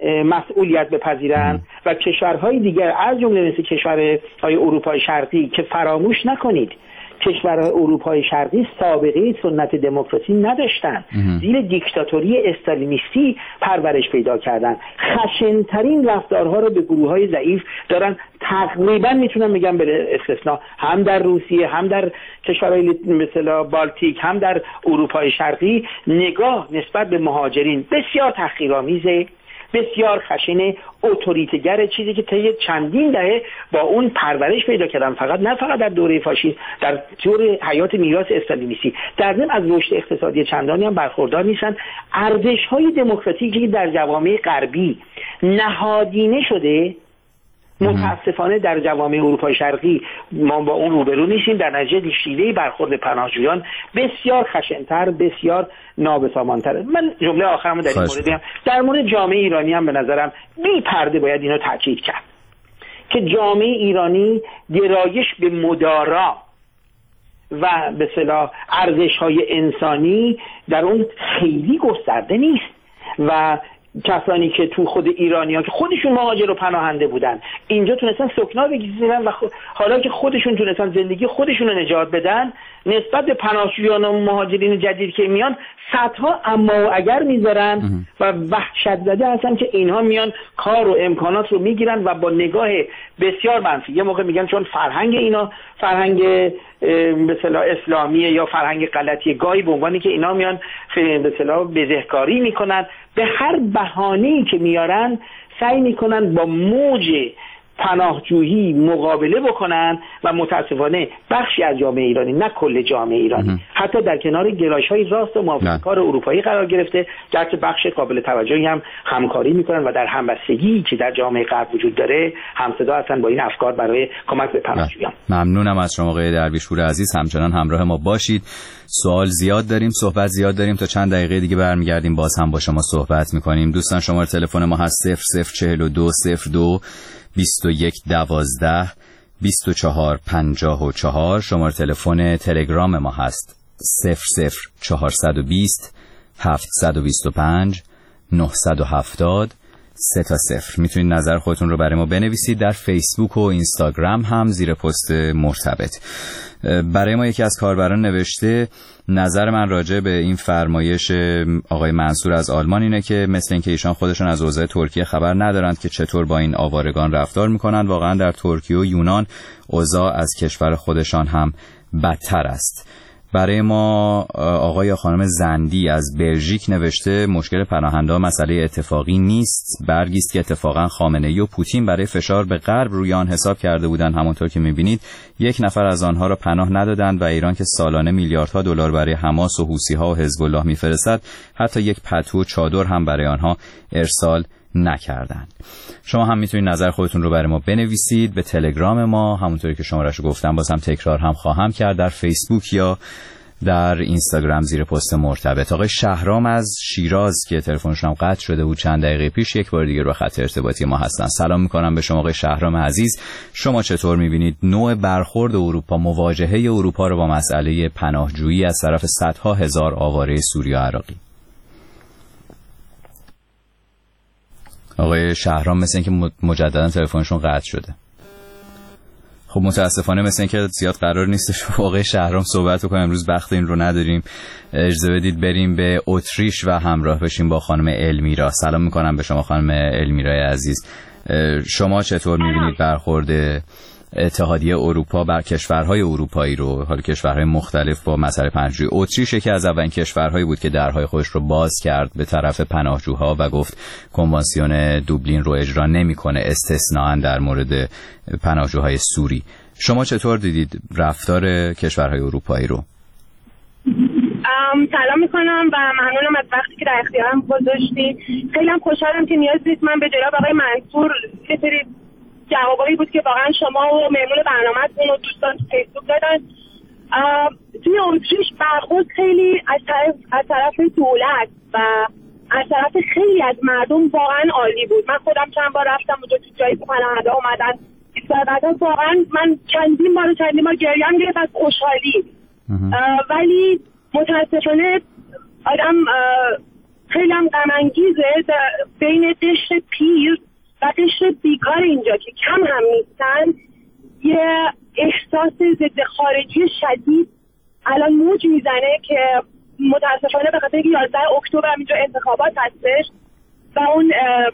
مسئولیت بپذیرن و کشورهای دیگر از جمله مثل کشورهای اروپای شرقی که فراموش نکنید کشورهای اروپای شرقی سابقه سنت دموکراسی نداشتن، زیر دیکتاتوری استالینیستی پرورش پیدا کردن، خشنترین رفتارها رو به گروههای ضعیف دارن. تقریبا میتونم بگم به استثناء هم در روسیه، هم در کشورهای مثل بالتیک، هم در اروپای شرقی نگاه نسبت به مهاجرین بسیار تحقیرآمیزه، بسیار خشن، اتوریتگر، چیزی که طی چندین دهه با اون پرورش پیدا کردن، نه فقط در دوره فاشیسم، در طور حیات میراث استالینیستی. در ضمن از رشد اقتصادی چندانی هم برخوردار نیستن. ارزش‌های دموکراتیکی در جوامع غربی نهادینه شده، متاسفانه در جوامع اروپای شرقی ما با اون روبرو نیستیم. در نتیجه شیوه برخورد پناهجویان بسیار خشن‌تر، بسیار نابسامان‌تر. من جمله آخرمو در این مورد بگم، در مورد جامعه ایرانی هم به نظرم بی پرده باید اینو تاکید کرد که جامعه ایرانی گرایش به مدارا و به اصطلاح ارزش‌های انسانی در اون خیلی گسترده نیست و کسانی که تو خود ایرانی‌ها که خودشون مهاجر و پناهنده بودن اینجا تونستن سکنا بگیرن و حالا که خودشون تونستن زندگی خودشون رو نجات بدن، نسبت به پناهجویان و مهاجرین جدید که میان صدها اما و اگر میذارن و وحشت زده هستن که اینها میان کار و امکانات رو میگیرن و با نگاه بسیار منفی. یه موقع میگن چون فرهنگ اینا فرهنگ به اصطلاح اسلامیه یا فرهنگ غلطیه، گاهی به عنوانی که اینا میان به اصطلاح بزهکاری میکنن، به هر بهانه‌ای که میارن سعی میکنن با موج پناهجویی مقابله بکنن و متاسفانه بخشی از جامعه ایرانی، نه کل جامعه ایرانی، حتی در کنار گرایش‌های راست و موافقه‌کار اروپایی قرار گرفته، گرچه بخش قابل توجهی هم همکاری میکنن و در همبستگی که در جامعه غرب وجود داره همصدا هستن با این افکار برای کمک به پناهجویان. ممنونم از شما آقای درویشپور عزیز، همچنان همراه ما باشید. سوال زیاد داریم، صحبت زیاد داریم، تا چند دقیقه دیگه برمیگردیم باز هم با شما صحبت میکنیم. دوستان شماره تلفن ما هست 0042 02 21 12 24 54. شماره تلفن تلگرام ما هست 00420 725 970 30. میتونید نظر خودتون رو برای ما بنویسید. در فیسبوک و اینستاگرام هم زیر پست مرتبط. برای ما یکی از کاربران نوشته نظر من راجع به این فرمایش آقای منصور از آلمان اینه که مثل اینکه ایشان خودشون از اوضاع ترکیه خبر ندارند که چطور با این آوارگان رفتار میکنند. واقعا در ترکیه و یونان اوضاع از کشور خودشان هم بدتر است. برای ما آقای یا خانم زندی از بلژیک نوشته مشکل پناهنده مسئله اتفاقی نیست، برگی است که اتفاقا خامنه‌ای و پوتین برای فشار به غرب روی آن حساب کرده بودند. همونطور که می‌بینید یک نفر از آنها را پناه ندادند و ایران که سالانه میلیاردها دلار برای حماس و حوثی‌ها و حزب الله می‌فرستد حتی یک پتو و چادر هم برای آنها ارسال نکردند. شما هم میتونید نظر خودتون رو برای ما بنویسید به تلگرام ما، همونطوری که شماره‌شو گفتم بازم تکرار هم خواهم کرد، در فیسبوک یا در اینستاگرام زیر پست مرتبط. آقای شهرام از شیراز که تلفنشون هم قطع شده بود چند دقیقه پیش یک بار دیگه رو خط ارتباطی ما هستن. سلام میکنم به شما آقای شهرام عزیز. شما چطور میبینید نوع برخورد اروپا، مواجهه اروپا رو با مسئله پناهجویی از طرف صدها هزار آواره سوری و عراقی؟ آقای شهرام مثل اینکه مجددا تلفنشون قطع شده. خب متاسفانه مثل اینکه زیاد قرار نیستش آقای شهرام صحبت کنیم، امروز وقت این رو نداریم. اجازه بدید بریم به اتریش و همراه بشیم با خانم المیرا. سلام میکنم به شما خانم المیرای عزیز. شما چطور میبینید برخورد اتحادیه اروپا بر کشورهای اروپایی رو، حالا کشورهای مختلف با مسئله پناهجویی؟ اتریش یکی از اولین کشورهایی بود که درهای خودش رو باز کرد به طرف پناهجوها و گفت کنوانسیون دوبلین رو اجرا نمی‌کنه استثناءً در مورد پناهجوهای سوری. شما چطور دیدید رفتار کشورهای اروپایی رو؟ سلام میکنم و ممنونم از وقتی که در اختیارم گذاشتید. خیلی هم خوشحالم که نیاز نیست من به جناب آقای منصور جوابایی بود که واقعا شما و مهمون برنامه‌تون و دوستان تو فیسبوک دادن. توی اتریش برخورد خیلی از طرف دولت و از طرف خیلی از مردم واقعا عالی بود. من خودم چند بار رفتم اونجا تو جایی که پناهنده اومدن واقعا من چندین بار گریم گرفت از خوشحالی. ولی متاسفانه آدم خیلی هم غم انگیزه بین قشر پیر و قشر بیکار اینجا که کم هم نیستن یه احساس ضد خارجی شدید الان موج میزنه که متاسفانه به خاطر 11 اکتبر هم اینجا انتخابات هستش و اون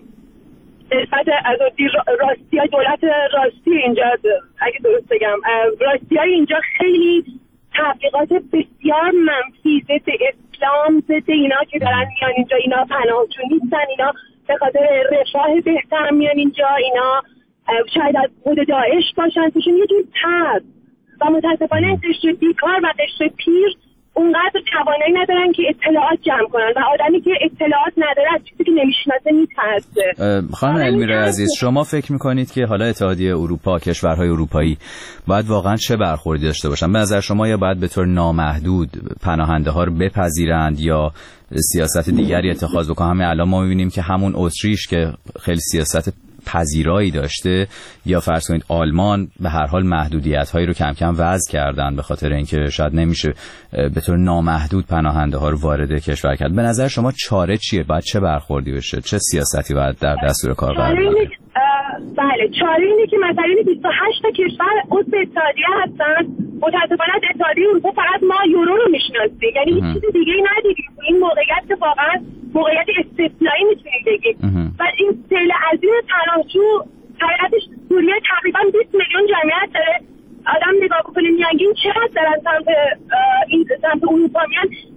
نسبت از راستی های دولت راستی اینجا، اگه درست بگم راستی های اینجا خیلی تبلیغات بسیار منفی ضد اسلام، ضد اینا که دارن میان اینجا، اینا پناهجو نیستن، اینا به خاطر رفاه بهتر میان اینجا، اینا شاید از خود داعش باشن، توشون یه جور ترس و متاسفانه قشر بیکار و قشر پیر اونقدر توانایی ندارن که اطلاعات جمع کنن و آدمی که اطلاعات نداره از چیزی که نمیشناسه میترسه. خانم المیرا عزیز، شما فکر میکنید که حالا اتحادیه اروپا، کشورهای اروپایی باید واقعا چه برخوردی داشته باشن؟ به نظر شما یا باید به طور نامحدود پناهنده ها رو بپذیرند یا سیاست دیگری اتخاذ بکنن؟ همین الان ما میبینیم که همون اتریش که خیلی سیاست پذیرایی داشته یا فرض کنید آلمان به هر حال محدودیت هایی رو کم کم وضع کردن به خاطر اینکه شاید نمیشه به طور نامحدود پناهنده ها رو وارد کشور کرد. به نظر شما چاره چیه؟ باید چه برخوردی بشه؟ چه سیاستی باید در دستور کار قرار بگیره؟ بله، چاره اینه که مثلا 28 تا کشور عضو اتحادیه هستن. متاسفانه از اتحادیه اروپا فقط ما یورو رو میشناسیم، یعنی هیچ چیز دیگه‌ای ندیدیم. این موقعیت که واقعا موقعیت استثنایی میتونید بگید و این سیل عظیم پناهجو حقیقتش سوریه تقریبا 20 میلیون جمعیت داره. آدم نگاه بکنه میانگین چقدر دارن سمت اروپا میان.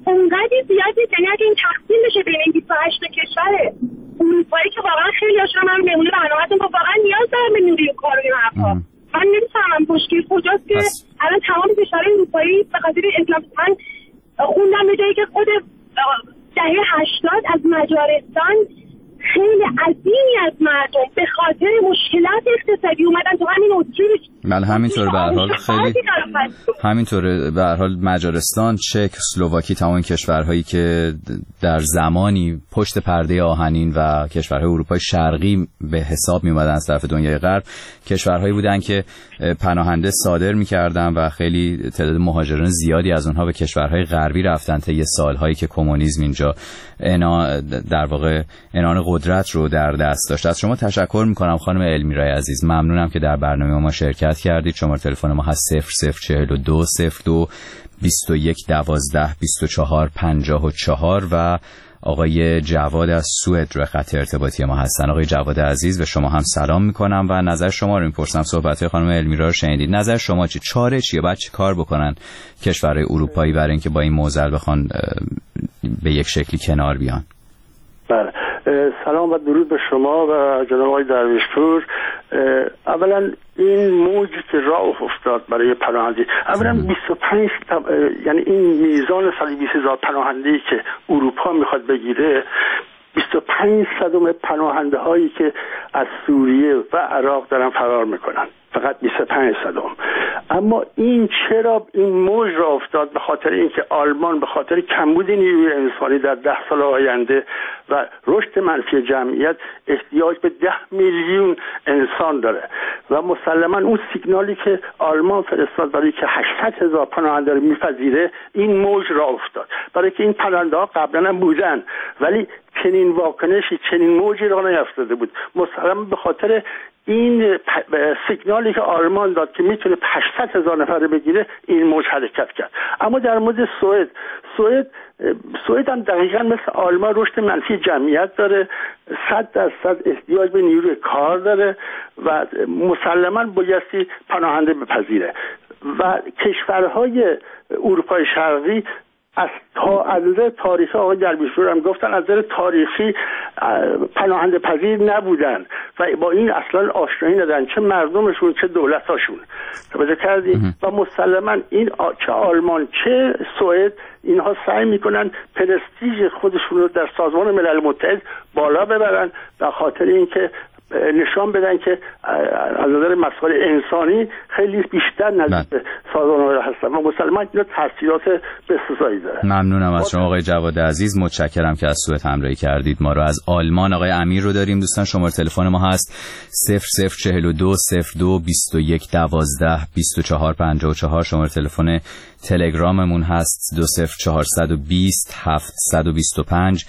اونقدر زیادی، یعنی اگه این تقسیم بشه بین این 28 کشور اروپایی که واقعا خیلی هاشون هم نمونه برنامه‌تون واقعا نیاز دارن به نیروی کار و این حرفا. من نمی‌فهمم مشکل کجاست که الان تمام کشورهای اروپایی به خاطر اسلام، من خوندم به جایی که خود دهه 80 از مجارستان خیلی عظیمی از مردم به خاطر مشکلات اقتصادی اومدن تو همین اتریش. بله همینطوره. به هر حال خیلی همینطوره. به هر حال مجارستان، چک، اسلواکی، تمام کشورهایی که در زمانی پشت پرده آهنین و کشورهای اروپای شرقی به حساب می اومدن از طرف دنیای غرب، کشورهایی بودن که پناهنده صادر می‌کردن و خیلی تعداد مهاجران زیادی از اونها به کشورهای غربی رفتن طی سالهایی که کمونیسم اینجا در واقع عنان قدرت رو در دست داشت. از شما تشکر میکنم خانم المیرای عزیز، ممنونم که در برنامه ما شرکت کردید. شماره تلفن ما هست 0042 02 21 12 24 54 و آقای جواد از سوئد رو خط ارتباطی ما هستن. آقای جواد عزیز به شما هم سلام میکنم و نظر شما رو میپرسم. صحبت‌های خانم المیرا رو شنیدید، نظر شما چی؟ چاره چیه؟ باید چی کار بکنن کشورهای اروپایی برای اینکه با این معضل بخوان به یک شکلی کنار بیان؟ بله، سلام و درود به شما و جناب آقای درویشپور. اولا این موجی که راه افتاد برای پناهندگی، اولا 25 یعنی این میزان 120,000 پناهنده‌ای که اروپا میخواد بگیره، 25% پناهنده هایی که از سوریه و عراق دارن فرار میکنن، فقط 25%. اما این چرا این موج را افتاد؟ به خاطر اینکه آلمان به خاطر کمبود نیروی انسانی در 10 سال آینده و رشد منفی جمعیت احتیاج به 10 میلیون انسان داره و مسلما اون سیگنالی که آلمان فرستاد برای که 800,000 پناهنده رو میپذیره، این موج را افتاد. برای که این پناهنده ها قبلا هم بودن ولی چنین واکنشی، چنین موجی را نیفتاده بود. مسلما به خاطر این سیگنالی که آلمان داد که میتونه 800,000 نفر بگیره، این موج حرکت کرد. اما در مورد سوئد هم دقیقا مثل آلمان رشد منفی جمعیت داره، 100% احتیاج به نیروی کار داره و مسلما بایستی پناهنده بپذیره. و کشورهای اروپای شرقی از نظر تاریخی، آقای درویشپور هم گفتن، از نظر تاریخی پناهنده پذیر نبودن و با این اصلا آشنایی ندارن، چه مردمشون چه دولتاشون. توجه کردی؟ و مسلما این چه آلمان چه سوئد اینها سعی میکنن پرستیژ خودشون رو در سازمان ملل متحد بالا ببرن و خاطر اینکه نشان بدن که از نظر مسائل انسانی خیلی بیشتر نزدیک به سازمان هستن و مسلمان اینا تاثیرات بسزایی داره. ممنونم از شما آقای جواد عزیز، متشکرم که از سوئد همراهی کردید ما رو. از آلمان آقای امیر رو داریم دوستان. شماره تلفن ما هست 0042 02 21 12 24 54. شماره تلفن تلگراممون هست 20420 725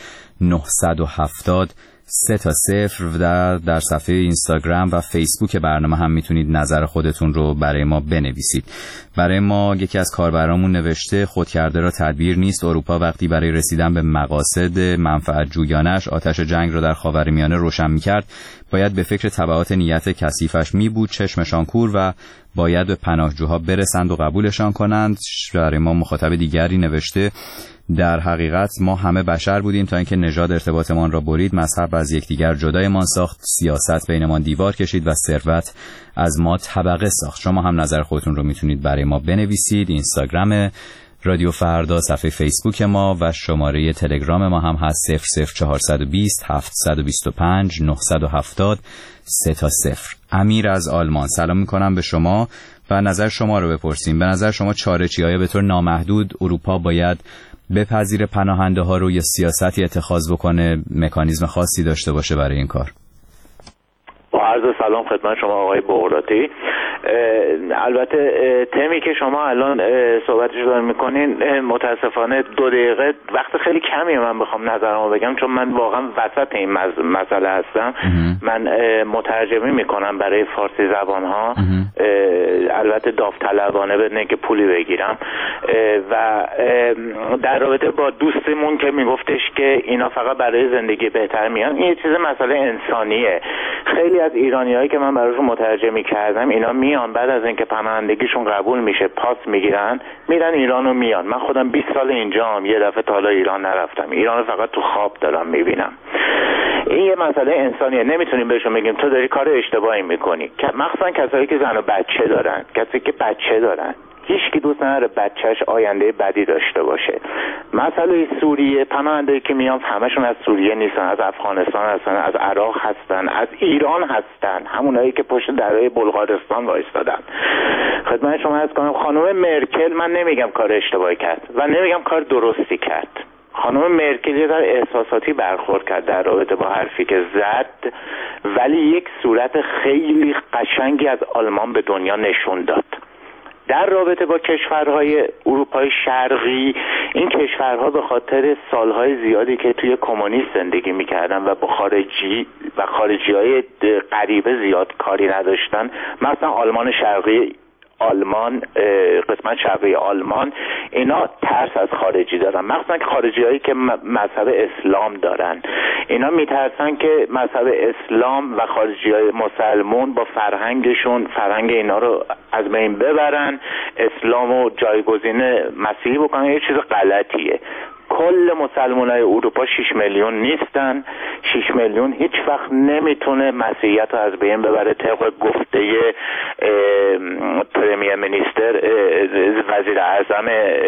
970 3-0 و در صفحه اینستاگرام و فیسبوک برنامه هم میتونید نظر خودتون رو برای ما بنویسید. برای ما یکی از کاربرامون نوشته خودکرده را تدبیر نیست. اروپا وقتی برای رسیدن به مقاصد منفعت جویانش آتش جنگ را در خاورمیانه روشن میکرد، باید به فکر تبعات نیت کثیفش میبود، چشمشان کور و باید به پناهجوها برسند و قبولشان کنند. برای ما مخاطب دیگری نوشته در حقیقت ما همه بشر بودیم تا اینکه نژاد ارتباطمان را برید، مذهب از یکدیگر جدایمان ساخت، سیاست بینمان دیوار کشید و ثروت از ما طبقه ساخت. شما هم نظر خودتون رو میتونید برای ما بنویسید. اینستاگرام رادیو فردا، صفحه فیسبوک ما و شماره تلگرام ما هم هست 00420 725 970 3-0. امیر از آلمان، سلام میکنم به شما و نظر شما رو بپرسیم. به نظر شما چاره چی؟ آیا به طور نامحدود اروپا باید بپذیر پناهنده ها رو یا سیاستی اتخاذ بکنه، مکانیزم خاصی داشته باشه برای این کار؟ با عرض سلام خدمت شما آقای بغراتی. البته تمی که شما الان صحبتش دارین میکنین متاسفانه 2 دقیقه وقت خیلی کمی من بخوام نظرمو بگم، چون من واقعا وسط این مسئله هستم. من مترجمی میکنم برای فارسی زبان ها، البته داوطلبانه بدون که پولی بگیرم. و در رابطه با دوستمون که میگفتش که اینا فقط برای زندگی بهتر میان، این یه چیز مسئله انسانیه. خیلی از ایرانیایی که من براشون مترجمی کردم اینا میان بعد از اینکه پناهندگیشون قبول میشه پاس میگیرن میرن ایران و میان. من خودم 20 سال اینجام، یه دفعه تا حالا ایران نرفتم، ایران فقط تو خواب دارم میبینم. این یه مسئله انسانیه، نمیتونیم بهشون بگیم تو داری کار اشتباهی میکنی. مخصوصا کسایی که زن و بچه دارن، کسایی که بچه دارن، هیچ کی دوست نداره بچهش آینده بدی داشته باشه. مسئله سوریه، پناهنده‌ای که میان همشون از سوریه نیستن، از افغانستان هستن، از عراق هستن، از ایران هستن، همونایی که پشت درهای بلغارستان وایستادن. خدمت شما عرض کنم خانم مرکل، من نمیگم کار اشتباهی کرد و نمیگم کار درستی کرد. خانم مرکل یه ذره احساساتی برخورد کرد در رابطه با حرفی که زد، ولی یک صورت خیلی قشنگی از آلمان به دنیا نشون داد. در رابطه با کشورهای اروپای شرقی، این کشورها به خاطر سالهای زیادی که توی کمونیست زندگی میکردن و با خارجی‌های غریبه زیاد کاری نداشتن، مثلا آلمان شرقی، قسمت شرقی آلمان، اینا ترس از خارجی دارن، مخصوصا که خارجی‌هایی که مذهب اسلام دارن، اینا میترسن که مذهب اسلام و خارجی‌های مسلمون با فرهنگ اینا رو از بین ببرن، اسلامو جایگزین مسیحی بکنن. یه چیز غلطیه. کل مسلمانای اروپا 6 میلیون نیستن. 6 میلیون هیچ وقت نمیتونه مسیحیت رو از بین ببره، طبق گفته پرمیر منیستر، وزیر اعظم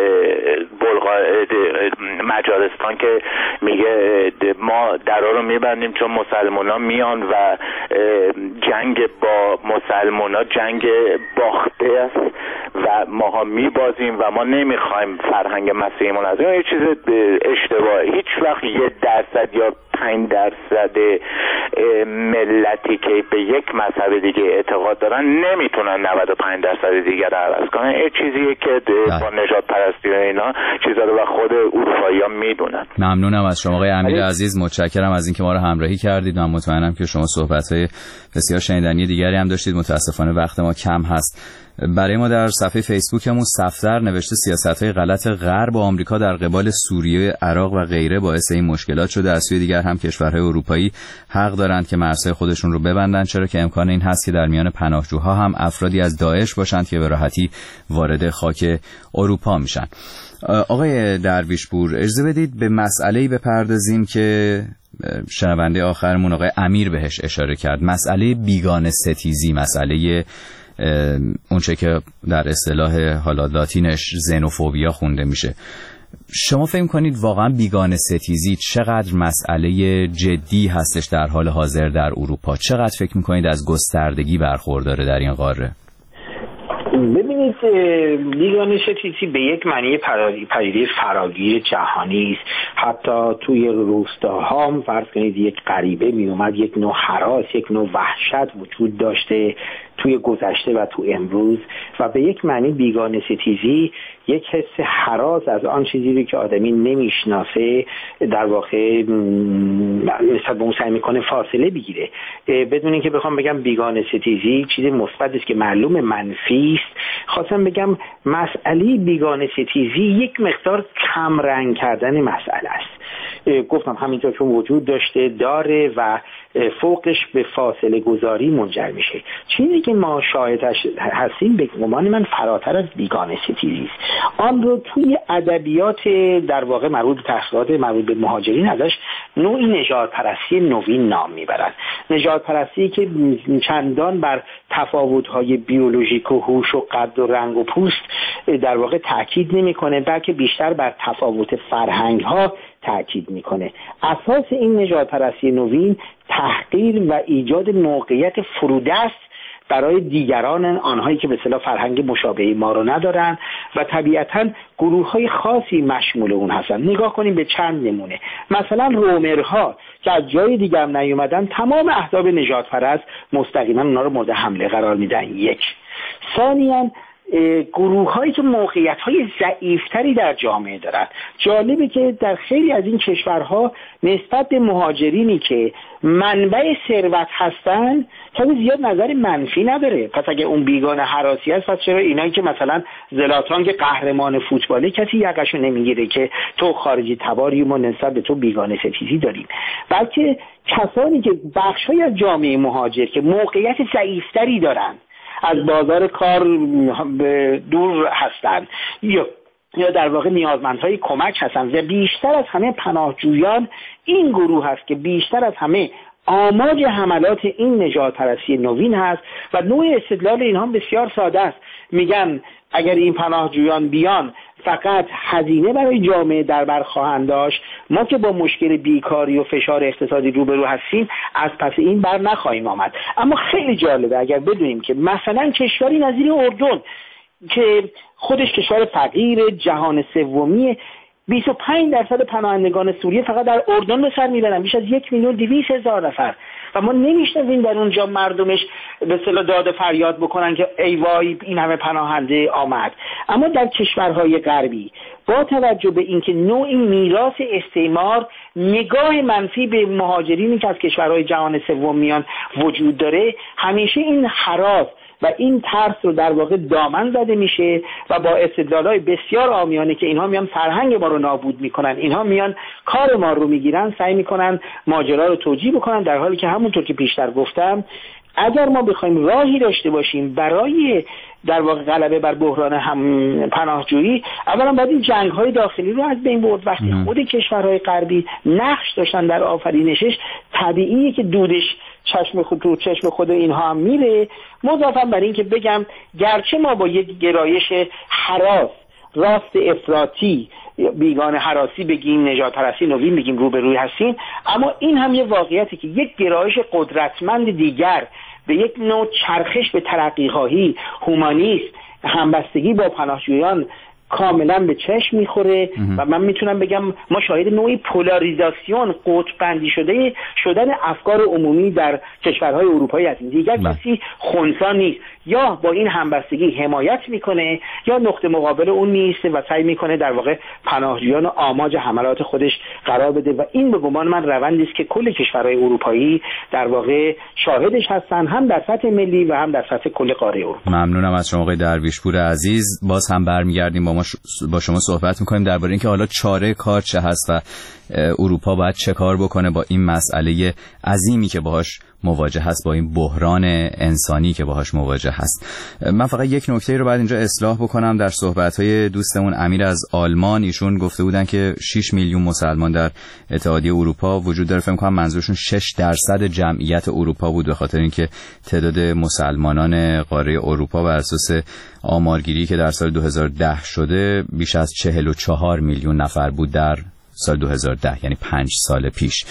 مجارستان که میگه ما درها رو میبندیم چون مسلمونا میان و جنگ با مسلمونا جنگ باخته است و ماها میبازیم و ما نمیخوایم فرهنگ مسیحیمون از این. یه چیز اشتباهی. هیچ وقت 1% یا 5% ملتی که به یک مذهب دیگه اعتقاد دارن نمیتونن 95% دیگر رو عوض کنن. این چیزیه که با نژاد پرستی و اینا چیزا رو خود اروپایی‌ها میدونن. ممنونم از شما آقای امیر عزیز، متشکرم از اینکه ما رو همراهی کردید. من مطمئنم که شما صحبت‌های بسیار شنیدنی دیگری هم داشتید. متاسفانه وقت ما کم هست. برای ما در صفحه فیسبوکمون صفدر نوشته سیاست‌های غلط غرب و آمریکا در قبال سوریه، عراق و غیره باعث این مشکلات شده. از سوی دیگر هم کشورهای اروپایی حق دارند که مرزهای خودشون رو ببندن، چرا که امکان این هست که در میان پناهجوها هم افرادی از داعش باشند که به راحتی وارد خاک اروپا میشن. آقای درویشپور، اجازه بدید به مسئله‌ای بپردازیم که شنونده آخرمون آقای امیر بهش اشاره کرد، مسئله بیگانه ستیزی، مسئله اونچه که در اصطلاح حالا لاتینش زنوفوبیا خونده میشه. شما فکر کنید واقعا بیگانه ستیزی چقدر مسئله جدی هستش در حال حاضر در اروپا؟ چقدر فکر میکنید از گستردگی برخورداره در این قاره؟ ببینید، بیگانه ستیزی به یک معنی پدیده فراگیر جهانی است. حتی توی روستاها هم فرض کنید یک غریبه می اومد، یک نوع هراس، یک نوع وحشت وجود داشته توی گذشته و تو امروز، و به یک معنی بیگانه ستیزی یک حس هراس از آن چیزی که آدمی نمیشناسه در واقع نسبت به اون سعی میکنه فاصله بگیره. بدون اینکه بخوام بگم بیگانه ستیزی چیزی مثبت است که معلوم منفی است، خواستم بگم مسئله بیگانه ستیزی یک مقدار کم رنگ کردن مسئله است. گفتم همینطور چون وجود داره و فوقش به فاصله گذاری منجر میشه. چیزی که ما شاهدش هستیم به گمان من فراتر از بیگانه ستیزی است. آن رو توی ادبیات در واقع مربوط به تحقیقات مربوط به مهاجرین ازش نوعی نژادپرستی نوین نام میبرند. نژادپرستی که چندان بر تفاوت‌های بیولوژیک و هوش و قد و رنگ و پوست در واقع تاکید نمی‌کنه، بلکه بیشتر بر تفاوت فرهنگ‌ها تاکید میکنه. اساس این نژادپرستی نوین تحقیر و ایجاد موقعیت فرودست برای دیگران، آنهایی که به اصطلاح فرهنگ مشابه ما رو ندارن و طبیعتاً گروه‌های خاصی مشمول اون هستن. نگاه کنیم به چند نمونه. مثلا رومرها که از جای دیگه هم نیومدن، تمام احزاب نژادپرست مستقیما اونا رو مورد حمله قرار میدن. یک. ثانیاً گروه هایی که موقعیت های ضعیفتری در جامعه دارن. جالبه که در خیلی از این کشورها نسبت به مهاجرینی که منبع ثروت هستن خیلی زیاد نظر منفی نداره. پس اگه اون بیگانه هراسی هست، پس چرا اینایی که مثلا زلاتان که قهرمان فوتباله کسی یقشو نمیگیره که تو خارجی تباری ما نسبت به تو بیگانه ستیزی داریم؟ بلکه کسانی که بخش‌های از جامعه مهاجر که موقعیت ضعیفتری دارن، از بازار کار دور هستند یا در واقع نیازمندهای کمک هستند و بیشتر از همه پناهجویان این گروه هست که بیشتر از همه آماج حملات این نژادپرستی نوین هست و نوع استدلال اینها بسیار ساده است. میگن اگر این پناهجویان بیان فقط هزینه برای جامعه در بر خواهند داشت، ما که با مشکل بیکاری و فشار اقتصادی روبرو هستیم از پس این بر نخواهیم آمد. اما خیلی جالبه اگر بدونیم که مثلا کشوری نظیر اردن که خودش کشور فقیر جهان سومیه، 25% پناهندگان سوریه فقط در اردن به سر میبرن، بیش از 1,200,000 نفر، و ما نمیشنویم در اونجا مردمش به اصطلاح داد فریاد بکنن که ای وای این همه پناهنده آمد. اما در کشورهای غربی با توجه به اینکه نوعی میراث استعمار، نگاه منفی به مهاجرینی که از کشورهای جهان سوم میان وجود داره، همیشه این هراس و این ترس رو در واقع دامن زده میشه و با استدلال‌های بسیار عامیانه که اینها میان فرهنگ ما رو نابود میکنن، اینها میان کار ما رو میگیرن، سعی میکنن ماجرا رو توجیه بکنن، در حالی که همونطور که پیشتر گفتم اگر ما بخوایم راهی داشته باشیم برای در واقع غلبه بر بحران هم پناهجویی، اولا باید این جنگ‌های داخلی رو از بین برد. وقتی خود کشورهای غربی نقش داشتن در آفرینشش، طبیعیه که دودش چشم خود اینها هم میره. مضافاً بر این که بگم گرچه ما با یک گرایش هراس، راست افراطی، بیگانه هراسی بگیم، نژادپرستی نوین بگیم روبروی هستیم، اما این هم یه واقعیتی که یک گرایش قدرتمند دیگر به یک نوع چرخش به ترقی‌خواهی، هومانیسم، همبستگی با پناهجویان کاملا به چشم میخوره و من میتونم بگم ما شاهد نوعی پولاریزاسیون، قطب‌بندی شدن افکار عمومی در کشورهای اروپایی هستیم. دیگر کسی خنثی نیست، یا با این همبستگی حمایت میکنه یا نقطه مقابل اون نیست و سعی میکنه در واقع پناهجویان آماج حملات خودش قرار بده و این به گمان من روندی است که کل کشورهای اروپایی در واقع شاهدش هستن، هم در سطح ملی و هم در سطح کل قاره اروپا. ممنونم از شما آقای درویشپور عزیز. باز هم برمیگردیم با شما صحبت میکنیم درباره اینکه حالا چاره کار چه هست و اروپا باید چه کار بکنه با این مسئله عظیمی که باهاش مواجه هست، با این بحران انسانی که باهاش مواجه هست. من فقط یک نکته رو بعد اینجا اصلاح بکنم. در صحبت‌های دوستمون امیر از آلمان، ایشون گفته بودن که 6 میلیون مسلمان در اتحادیه اروپا وجود داره. فکر کنم منظورشون 6% جمعیت اروپا بود، به خاطر اینکه تعداد مسلمانان قاره اروپا بر اساس آمارگیری که در سال 2010 شده بیش از 44 میلیون نفر بود در سال 2010، یعنی 5 سال پیش،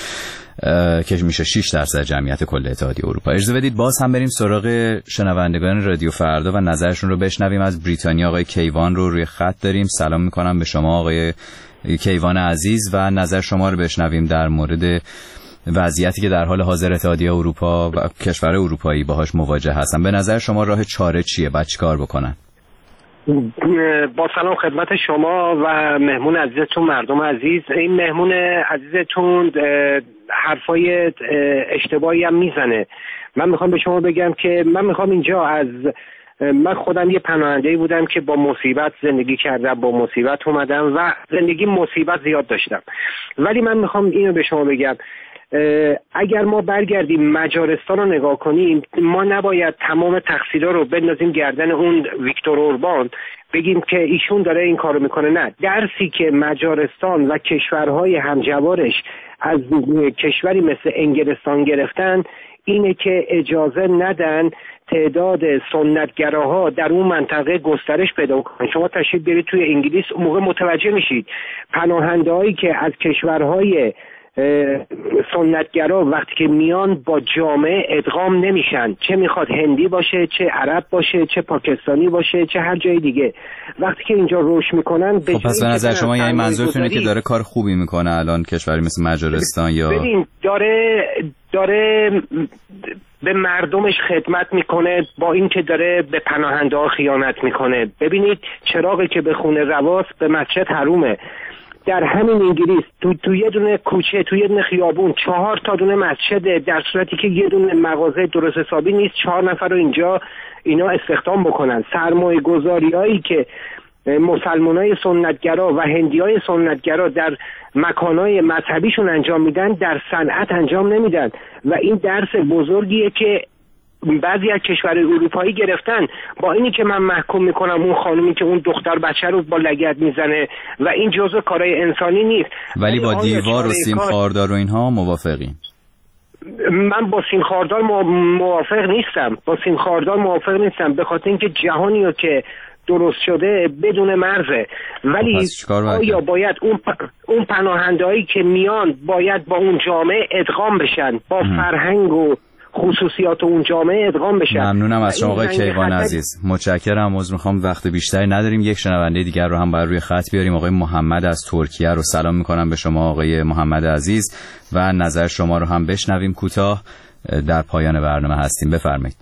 که میشه 6% جمعیت کل اتحادیه اروپا. اجازه بدید باز هم بریم سراغ شنوندگان رادیو فردا و نظرشون رو بشنویم. از بریتانیا آقای کیوان رو روی خط داریم. سلام میکنم به شما آقای کیوان عزیز و نظر شما رو بشنویم در مورد وضعیتی که در حال حاضر اتحادیه اروپا و کشور اروپایی باهاش مواجه هستن. به نظر شما راه چاره چیه؟ باید چیکار بکنن؟ با سلام خدمت شما و مهمون عزیزتون، مردم عزیز. این مهمون عزیزتون حرفای اشتباهی هم میزنه. من میخوام به شما بگم که من خودم یه پناهنده‌ای بودم که با مصیبت زندگی کردم، با مصیبت اومدم و زندگی مصیبت زیاد داشتم. ولی من میخوام اینو به شما بگم، اگر ما برگردیم مجارستان رو نگاه کنیم، ما نباید تمام تقصیرها رو بندازیم گردن اون ویکتور اوربان، بگیم که ایشون داره این کارو میکنه. نه، درسی که مجارستان و کشورهای همجوارش از کشوری مثل انگلستان گرفتن اینه که اجازه ندن تعداد سنتگراها در اون منطقه گسترش پیدا کنن. شما تشریف برید توی انگلیس، اون موقع متوجه میشید پناهنده‌هایی که از کشورهای سنتگرا وقتی که میان با جامعه ادغام نمیشن، چه میخواد هندی باشه، چه عرب باشه، چه پاکستانی باشه، چه هر جای دیگه. وقتی که اینجا رشد میکنن خب پس به نظر شما یعنی منظورتونه که داره کار خوبی میکنه الان کشوری مثل مجارستان یا ببین داره به مردمش خدمت میکنه، با این که داره به پناهنده ها خیانت میکنه. ببینید چراغی که به خونه رواست به مسجد حرومه. در همین انگلیس تو یه دونه کوچه، تو یه دونه خیابون 4 تا دونه مسجده، در صورتی که یه دونه مغازه درست حسابی نیست 4 نفر رو اینجا اینا استخدام بکنن. سرمایه گذاریایی که مسلمانای سنتگرا و هندیای سنتگرا در مکانای مذهبیشون انجام میدن در صنعت انجام نمیدن و این درس بزرگیه که بعضی از کشورهای اروپایی گرفتن. با اینی که من محکوم میکنم اون خانومی که اون دختر بچه رو با لگد میزنه و این جزء کارهای انسانی نیست، ولی با دیوار و سیم خاردار و اینها موافقیم؟ من با سیم خاردار موافق نیستم به خاطر اینکه جهانی رو که درست شده بدون مرزه. ولی آیا باید اون پناهندهایی که میان باید با اون جامعه ادغام بشن، با فرهنگ و خصوصیات اون جامعه ادغام بشن؟ ممنونم از شما آقای کیوان عزیز، متشکرم. عذر میخوام وقت بیشتری نداریم، یک شنونده دیگر رو هم بر روی خط بیاریم. آقای محمد از ترکیه رو سلام میکنم به شما آقای محمد عزیز و نظر شما رو هم بشنویم کوتاه. در پایان برنامه هستیم، بفرمایید.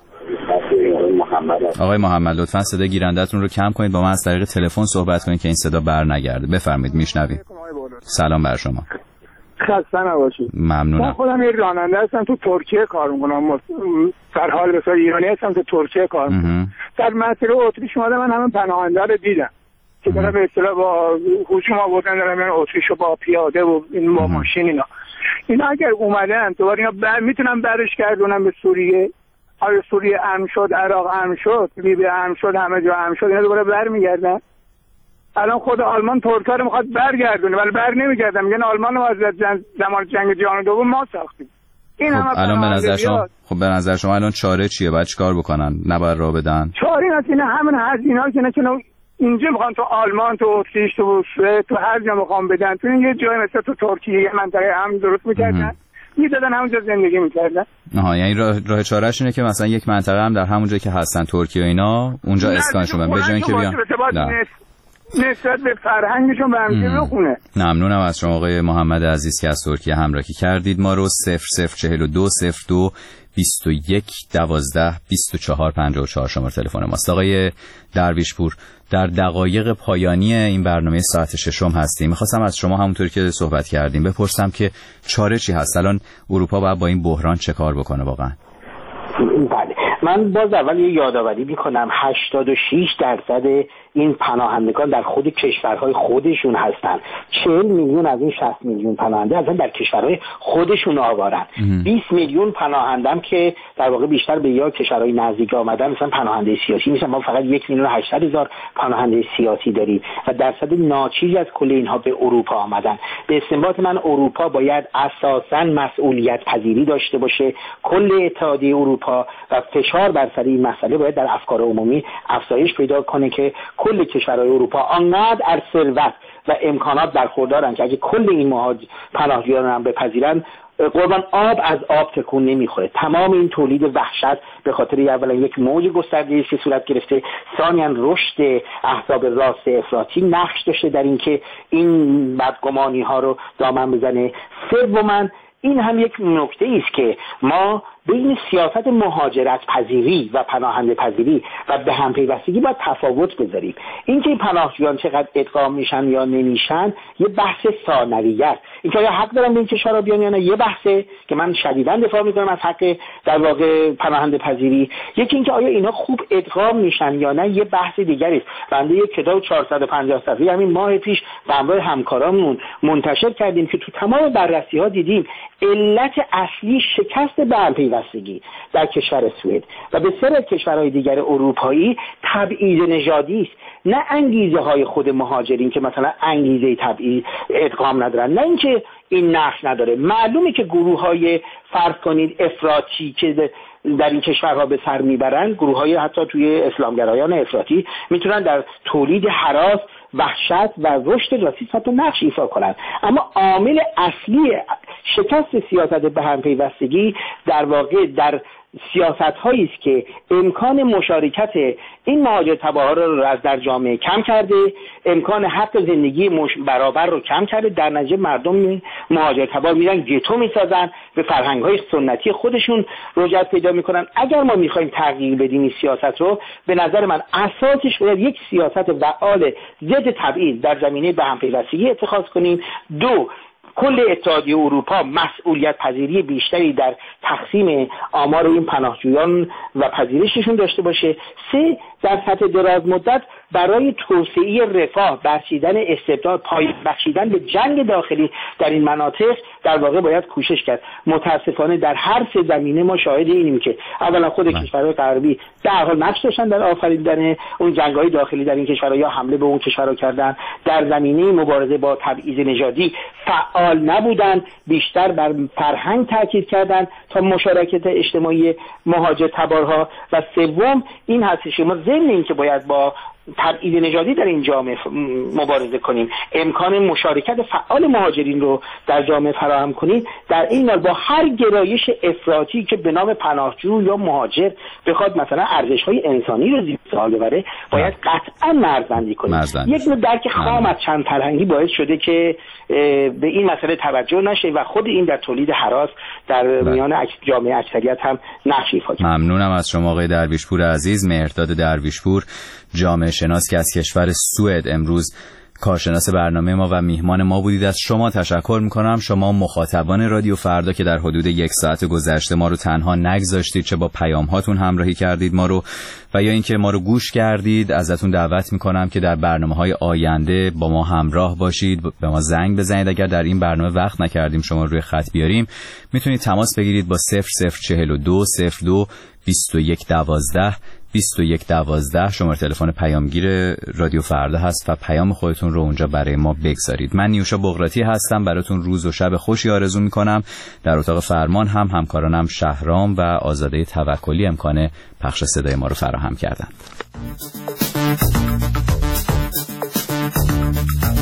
آقای محمد لطفاً صدای گیرنده‌تون رو کم کنید، با من از طریق تلفن صحبت کنید که این صدا برنگرده. بفرمایید، میشنویم. سلام بر شما. خسته نباشید. ممنونم. من خودم یه راننده هستم، تو ترکیه کار میکنم. در حال مثلا ایرانی هستم، تو ترکیه کار میکنم. در مسیر اتریش اومدم، من همه پناهنده رو دیدم که دارن به اصطلاح با هجوم آوردن، دارن میرن اتریشو با پیاده و این با ماشین اینا اگر اومدن دوباره اینا میتونن برش گردونن به سوریه. آیا سوریه امن شد، عراق امن شد، لیبی امن شد، همه جا امن شد، اینا دوباره برمیگردن. الان خود آلمان ترکا رو میخواد برگردونه ولی بر نمیگردن، میگن آلمان رو از زمان جنگ جهانی دوم ما ساختیم. این خب الان به نظر شما الان چاره چیه؟ باید چیکار بکنن؟ نباید راه بدن؟ چاره نیست، اینا همین هزینه‌ها که نکنه اینجا میخوان تو آلمان، تو اتریش، تو هر جا میخوان بدن، تو این یه جای مثلا تو ترکیه یه منطقه امن درست میکردن میدادن همونجا زندگی میکردن. یعنی راه چارهش اینه که مثلا یک منطقه هم در همونجا که هستن ترکیه و اینا اونجا اسکانشون بدن به جای اینکه بیان نسبت به فرهنگشون به همچه بخونه. ممنونم از شما آقای محمد عزیز که از ترکیه همراهی کردید ما رو. 0042 02 21 12 24 54 شماره تلفن ماست. آقای درویشپور، در دقایق پایانی این برنامه ساعت 6 هستیم. می‌خواستم از شما همونطوری که صحبت کردیم بپرسم که چاره چی هست؟ الان اروپا باید با این بحران چه کار بکنه واقعا؟ بله، من باز اول یه یادآوری میکنم 86% این پناهندگان در خود کشورهای خودشون هستن. 40 میلیون از این 60 میلیون پناهنده اصلا در کشورهای خودشون آوارن. 20 میلیون پناهندم که در واقع بیشتر به یا کشورهای نزدیک آمدن مثلا پناهنده سیاسی میشن. ما فقط 1,800,000 پناهنده سیاسی داریم و درصد ناچیزی از کل اینها به اروپا آمدن. به استنباط من اروپا باید اساساً مسئولیت پذیری داشته باشه. کل اتحادیه اروپا و فشار بر سر این مسئله باید در افکار عمومی افزایش پیدا کنه که کل کشورهای اروپا آنقدر از ثروت و امکانات برخوردارن که اگه کل این پناهجویان هم بپذیرن قربان آب از آب تکون نمیخوره. تمام این تولید وحشت به خاطر اولا یک موج گسترده که صورت گرفته، ثانیاً رشد احزاب راست افراطی نقش داشته در اینکه این بدگمانی ها رو دامن بزنه. سوماً این هم یک نکته است که ما بین سیاست مهاجرت پذیری و پناهنده پذیری و به هم پیوستگی باید تفاوت بذاریم. اینکه پناهجویان چقدر ادغام میشن یا نمیشن یه بحث ثانویه است. اینکه آیا حق دارن به این کشورها بیان یا نه یه بحثه که من شدیداً دفاع میکنم از حق در واقع پناهنده پذیری. یکی اینکه آیا اینا خوب ادغام میشن یا نه یه بحث دیگری است. بنده یک کتاب 450 صفحه‌ای همین ماه پیش با همراه همکارامون منتشر کردیم که تو تمام بررسی‌ها دیدیم علت اصلی شکست به هم پیوستگی در کشور سوئد و بسیاری از کشورهای دیگر اروپایی تبعیض نژادی است، نه انگیزه های خود مهاجرین که مثلا انگیزه تبعیض ادغام ندارن، نه اینکه این نقش نداره. معلومه که گروه های فرض کنید افراطی که در این کشورها به سر میبرن، گروه های حتی توی اسلامگرایان افراطی میتونن در تولید هراس، وحشت و رشد راسیسم نقش ایفا کنن. اما عامل اصلی شکست سیاست به هم پیوستگی در واقع در سیاست هایی است که امکان مشارکت این مهاجرتبارها رو در جامعه کم کرده، امکان حق زندگی برابر رو کم کرده. در نتیجه مردم مهاجرتبار میرن گتو میسازن، به فرهنگ های سنتی خودشون رجوع پیدا میکنن. اگر ما میخوایم تغییر بدیم این سیاست رو، به نظر من اساسش باید یک سیاست فعال ضد تبعیض در زمینه به هم پیوستگی اتخاذ کنیم. 2، کل اتحادیه اروپا مسئولیت پذیری بیشتری در تقسیم آمار این پناهجویان و پذیرششون داشته باشه. 3، در سطح دراز مدت برای توسعه رفاه، بخشیدن استبداد، بخشیدن به جنگ داخلی در این مناطق در واقع باید کوشش کرد. متاسفانه در هر سه زمینه ما شاهد اینیم که اولا خود کشورهای غربی در حال نقش داشتن در آفریدن اون جنگ‌های داخلی در این کشورها یا حمله به اون کشورها کردن. در زمینه مبارزه با تبعیض نژادی فعال نبودن، بیشتر بر فرهنگ تاکید کردن تا مشارکت اجتماعی مهاجرتبارها. و 3 این هستش ما ضمن این که باید با تبعیض نژادی در این جامعه مبارزه کنیم، امکان مشارکت فعال مهاجرین رو در جامعه فراهم کنیم، در این حال با هر گرایش افراطی که به نام پناهجو یا مهاجر بخواد مثلا ارزش‌های انسانی رو زیر سوال ببره، باید قطعا مرزبندی کنیم. یک نوع درک خام از چند فرهنگی باعث شده که به این مسئله توجه نشه و خود این در تولید هراس در میان جامعه اکثریت هم نقش ایفا کرده. ممنونم از شما آقای درویشپور عزیز. مهرداد درویشپور، جامعه شناس که از کشور سوئد امروز کارشناس برنامه ما و میهمان ما بودید. از شما تشکر میکنم. شما مخاطبان رادیو فردا که در حدود 1 ساعت گذشته ما رو تنها نگذاشتید، چه با پیام هاتون همراهی کردید ما رو و یا اینکه ما رو گوش کردید، ازتون دعوت میکنم که در برنامه‌های آینده با ما همراه باشید، به ما زنگ بزنید. اگر در این برنامه وقت نکردیم شما روی خط بیاریم، میتونید تماس بگیرید با 0042 02 2112 2112. شماره تلفن پیامگیر رادیو فردا هست و پیام خودتون رو اونجا برای ما بگذارید. من نیوشا بغراتی هستم، براتون روز و شب خوشی آرزو میکنم. در اتاق فرمان هم همکارانم شهرام و آزاده توکلی امکان پخش صدای ما رو فراهم کردند.